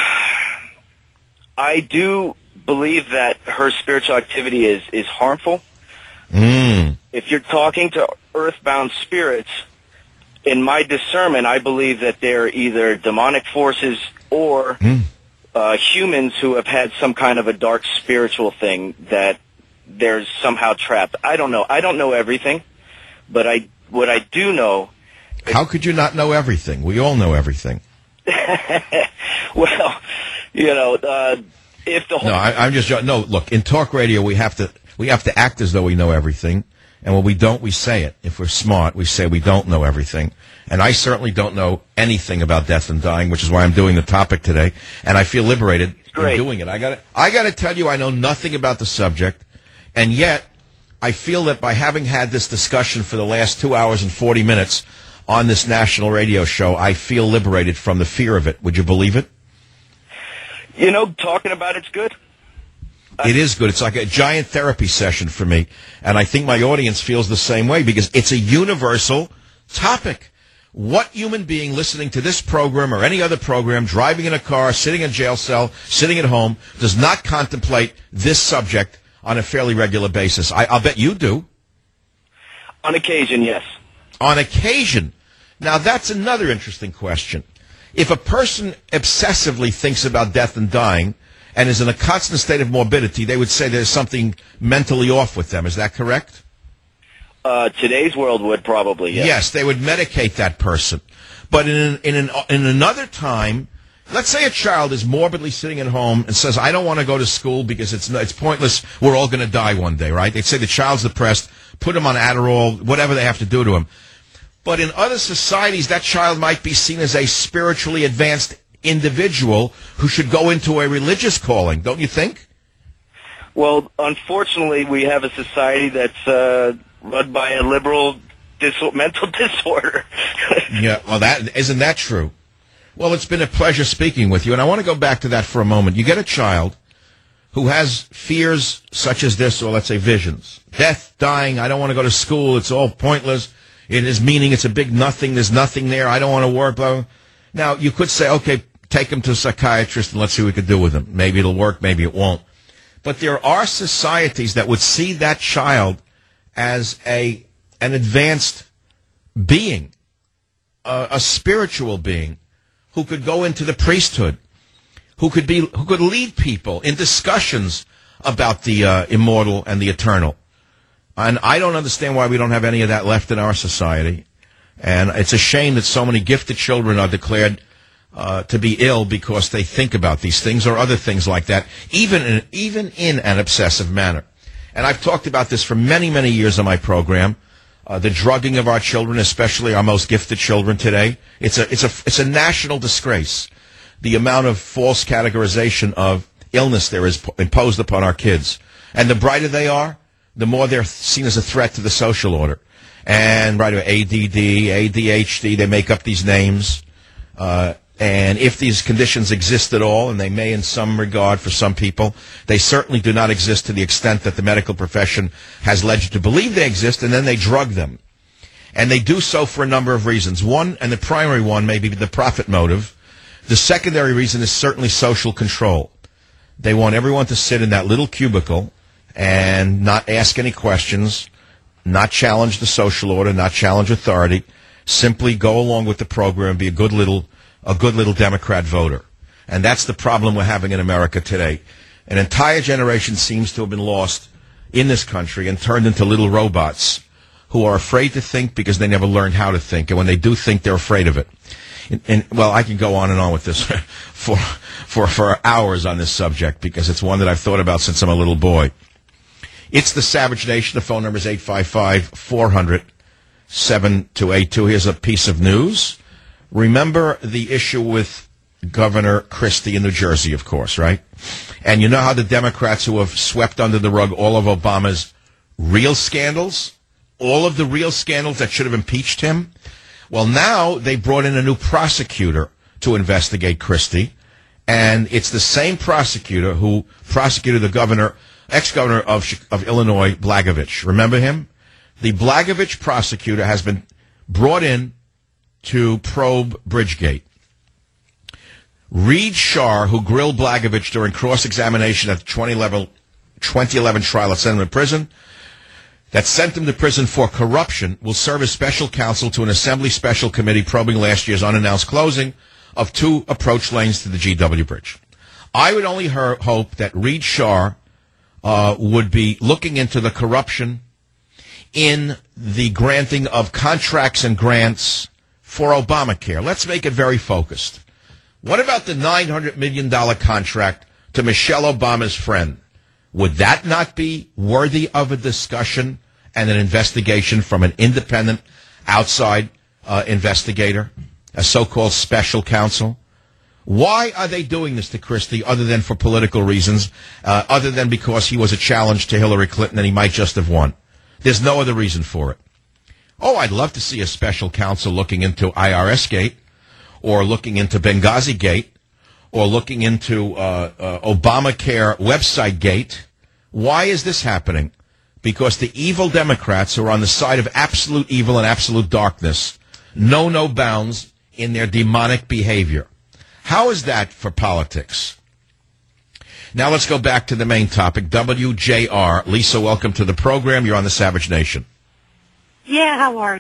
I do believe that her spiritual activity is, is harmful. Mm. If you're talking to earthbound spirits, in my discernment, I believe that they're either demonic forces or mm. uh, humans who have had some kind of a dark spiritual thing that they're somehow trapped. I don't know. I don't know everything, but I what I do know... How could you not know everything? We all know everything. Well, you know, uh, if the whole... No, I, I'm just... No, look, in talk radio, we have to we have to act as though we know everything. And when we don't, we say it. If we're smart, we say we don't know everything. And I certainly don't know anything about death and dying, which is why I'm doing the topic today. And I feel liberated in doing it. I got I got to tell you, I know nothing about the subject. And yet, I feel that by having had this discussion for the last two hours and forty minutes on this national radio show, I feel liberated from the fear of it. Would you believe it? You know, talking about it's good. It is good. It's like a giant therapy session for me. And I think my audience feels the same way because it's a universal topic. What human being listening to this program or any other program, driving in a car, sitting in a jail cell, sitting at home, does not contemplate this subject on a fairly regular basis? I, I'll bet you do. On occasion, yes. On occasion. Now, that's another interesting question. If a person obsessively thinks about death and dying and is in a constant state of morbidity, they would say there's something mentally off with them. Is that correct? Uh, today's world would probably, yes. Yes, they would medicate that person. But in an, in, an, in another time, let's say a child is morbidly sitting at home and says, I don't want to go to school because it's it's pointless. We're all going to die one day, right? They'd say the child's depressed, put him on Adderall, whatever they have to do to him. But in other societies, that child might be seen as a spiritually advanced individual who should go into a religious calling, don't you think? Well, unfortunately, we have a society that's uh, run by a liberal dis- mental disorder. Yeah, well, that isn't that true? Well, it's been a pleasure speaking with you, and I want to go back to that for a moment. You get a child who has fears such as this, or let's say visions. Death, dying, I don't want to go to school, it's all pointless. It is meaning, it's a big nothing, there's nothing there, I don't want to work, blah, blah. Now, you could say, okay, take him to a psychiatrist and let's see what we could do with him. Maybe it'll work, maybe it won't. But there are societies that would see that child as a an advanced being, a, a spiritual being, who could go into the priesthood, who could be, who could lead people in discussions about the uh, immortal and the eternal. And I don't understand why we don't have any of that left in our society. And it's a shame that so many gifted children are declared uh, to be ill because they think about these things or other things like that, even in, even in an obsessive manner. And I've talked about this for many, many years on my program. Uh, the drugging of our children, especially our most gifted children today, it's a it's a it's a national disgrace. The amount of false categorization of illness there is p- imposed upon our kids, and the brighter they are, the more they're seen as a threat to the social order. And right away, A D D, A D H D, they make up these names. Uh, and if these conditions exist at all, and they may in some regard for some people, they certainly do not exist to the extent that the medical profession has led you to believe they exist, and then they drug them. And they do so for a number of reasons. One, and the primary one, may be the profit motive. The secondary reason is certainly social control. They want everyone to sit in that little cubicle and not ask any questions, not challenge the social order, not challenge authority, simply go along with the program and be a good little a good little Democrat voter. And that's the problem we're having in America today. An entire generation seems to have been lost in this country and turned into little robots who are afraid to think because they never learned how to think. And when they do think, they're afraid of it. And, and well, I can go on and on with this for, for, for hours on this subject because it's one that I've thought about since I'm a little boy. It's the Savage Nation. The phone number is eight five five, four hundred, seven two eight two. Here's a piece of news. Remember the issue with Governor Christie in New Jersey, of course, right? And you know how the Democrats who have swept under the rug all of Obama's real scandals, all of the real scandals that should have impeached him? Well, now they brought in a new prosecutor to investigate Christie, and it's the same prosecutor who prosecuted the governor, ex-governor of, of Illinois, Blagojevich. Remember him? The Blagojevich prosecutor has been brought in to probe Bridgegate. Reed Shar, who grilled Blagojevich during cross-examination at the twenty eleven, twenty eleven trial that sent him to prison, that sent him to prison for corruption, will serve as special counsel to an Assembly Special Committee probing last year's unannounced closing of two approach lanes to the G W Bridge. I would only her- hope that Reed Shar uh, would be looking into the corruption in the granting of contracts and grants for Obamacare. Let's make it very focused. What about the nine hundred million dollars contract to Michelle Obama's friend? Would that not be worthy of a discussion and an investigation from an independent outside uh, investigator, a so-called special counsel? Why are they doing this to Christie other than for political reasons, uh, other than because he was a challenge to Hillary Clinton and he might just have won? There's no other reason for it. Oh, I'd love to see a special counsel looking into I R S Gate, or looking into Benghazi Gate, or looking into uh, uh, Obamacare website Gate. Why is this happening? Because the evil Democrats who are on the side of absolute evil and absolute darkness know no bounds in their demonic behavior. How is that for politics? Now let's go back to the main topic, W J R. Lisa, welcome to the program. You're on the Savage Nation. Yeah, how are you?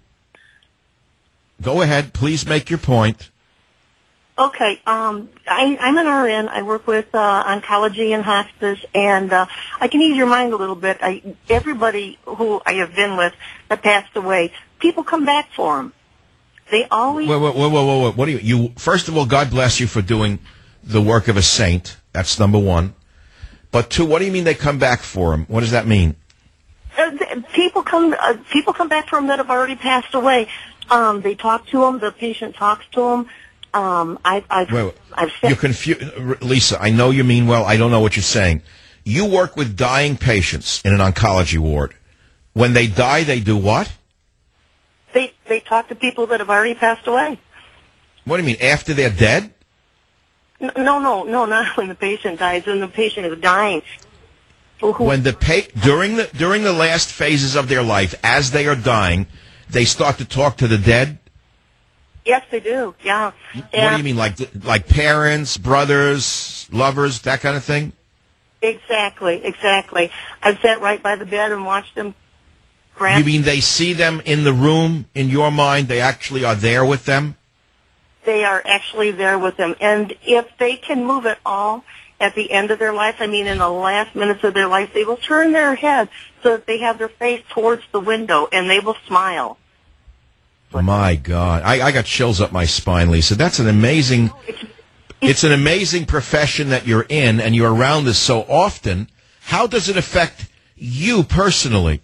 Go ahead. Please make your point. Okay, um, I, I'm an R N. I work with uh, oncology and hospice, and uh, I can ease your mind a little bit. I, everybody who I have been with that passed away, people come back for them. They always... Wait, wait, wait, wait, wait, wait. What do you, you... First of all, God bless you for doing the work of a saint. That's number one. But two, what do you mean they come back for him? What does that mean? Uh, people come uh, people come back from them that have already passed away. Um, they talk to them. The patient talks to them. Um, I, I've, wait, wait. I've said, You're confused, Lisa. I know you mean well. I don't know what you're saying. You work with dying patients in an oncology ward. When they die, they do what? They they talk to people that have already passed away. What do you mean, after they're dead? No, no, no, not when the patient dies. When the patient is dying. Who, When the pa- during the during the last phases of their life, as they are dying, they start to talk to the dead? Yes, they do, yeah. What do you mean, like like parents, brothers, lovers, that kind of thing? Exactly, exactly. I've sat right by the bed and watched them. You mean they see them in the room, in your mind, they actually are there with them? They are actually there with them. And if they can move at all at the end of their life, I mean in the last minutes of their life, they will turn their head so that they have their face towards the window and they will smile. My God. I, I got chills up my spine, Lisa. That's an amazing... It's an amazing profession that you're in, and you're around this so often. How does it affect you personally?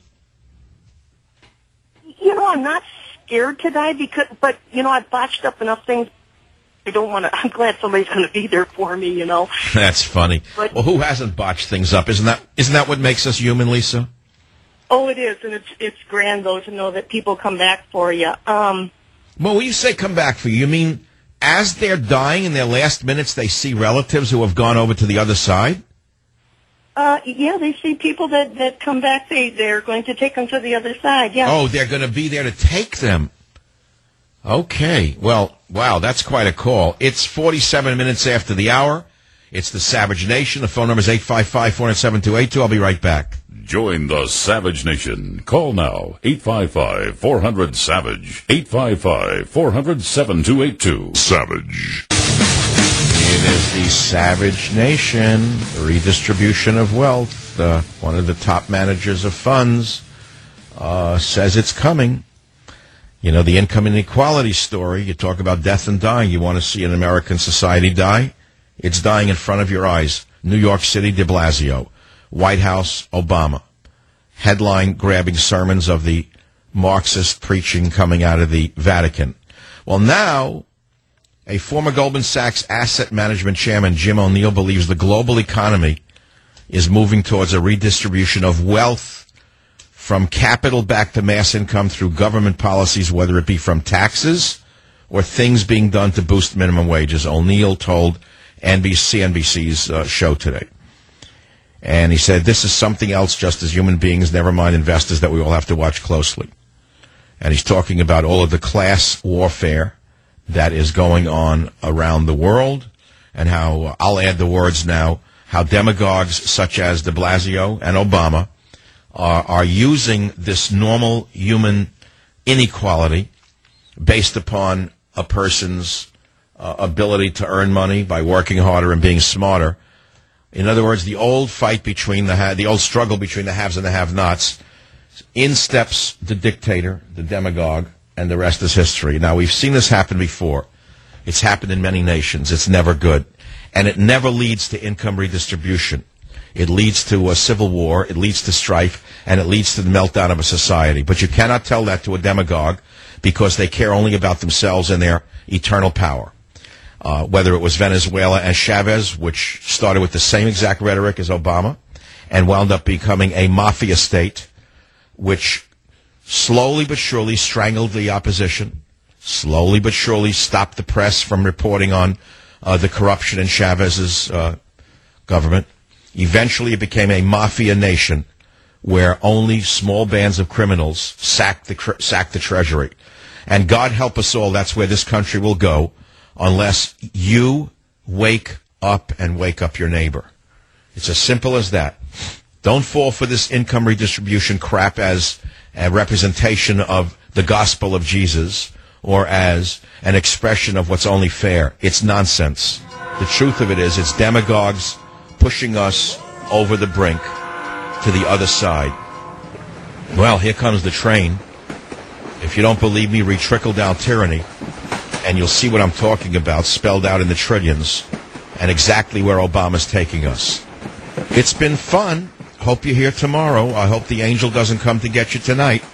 You know, I'm not scared to die, because, but, you know, I've botched up enough things. I don't want to... I'm glad somebody's going to be there for me, you know. That's funny. But, well, who hasn't botched things up? Isn't that isn't that what makes us human, Lisa? Oh, it is, and it's it's grand, though, to know that people come back for you. Um, well, when you say come back for you, you mean as they're dying in their last minutes, they see relatives who have gone over to the other side? uh, yeah, they see people that, that come back. They, they're going to take them to the other side, yeah. Oh, they're going to be there to take them. Okay. Well, wow, that's quite a call. It's forty-seven minutes after the hour. It's the Savage Nation. The phone number is eight five five, four nine seven, two eight two. I'll be right back. Join the Savage Nation. Call now, eight five five, four hundred, SAVAGE, eight five five, four hundred, seven two eight two. Savage. It is the Savage Nation, redistribution of wealth. Uh, one of the top managers of funds uh, says it's coming. You know, the income inequality story, you talk about death and dying. You want to see an American society die? It's dying in front of your eyes. New York City, de Blasio. White House, Obama. Headline-grabbing sermons of the Marxist preaching coming out of the Vatican. Well, now, a former Goldman Sachs asset management chairman, Jim O'Neill, believes the global economy is moving towards a redistribution of wealth from capital back to mass income through government policies, whether it be from taxes or things being done to boost minimum wages. O'Neill told N B C, N B C's uh, show today. And he said, this is something else just as human beings, never mind investors, that we all have to watch closely. And he's talking about all of the class warfare that is going on around the world, and how, uh, I'll add the words now, how demagogues such as de Blasio and Obama are, are using this normal human inequality based upon a person's uh, ability to earn money by working harder and being smarter. In other words, the old fight between the ha- the old struggle between the haves and the have-nots. In steps the dictator, the demagogue, and the rest is history. Now, we've seen this happen before. It's happened in many nations. It's never good. And it never leads to income redistribution. It leads to a civil war, it leads to strife, and it leads to the meltdown of a society. But you cannot tell that to a demagogue because they care only about themselves and their eternal power. Uh, whether it was Venezuela and Chavez, which started with the same exact rhetoric as Obama, and wound up becoming a mafia state, which slowly but surely strangled the opposition, slowly but surely stopped the press from reporting on uh, the corruption in Chavez's uh, government. Eventually it became a mafia nation where only small bands of criminals sacked the, cr- sacked the treasury. And God help us all, that's where this country will go, unless you wake up and wake up your neighbor. It's as simple as that. Don't fall for this income redistribution crap as a representation of the gospel of Jesus or as an expression of what's only fair. It's nonsense. The truth of it is, it's demagogues pushing us over the brink to the other side. Well, here comes the train. If you don't believe me, read Trickle Down Tyranny, and you'll see what I'm talking about, spelled out in the trillions, and exactly where Obama's taking us. It's been fun. Hope you're here tomorrow. I hope the angel doesn't come to get you tonight.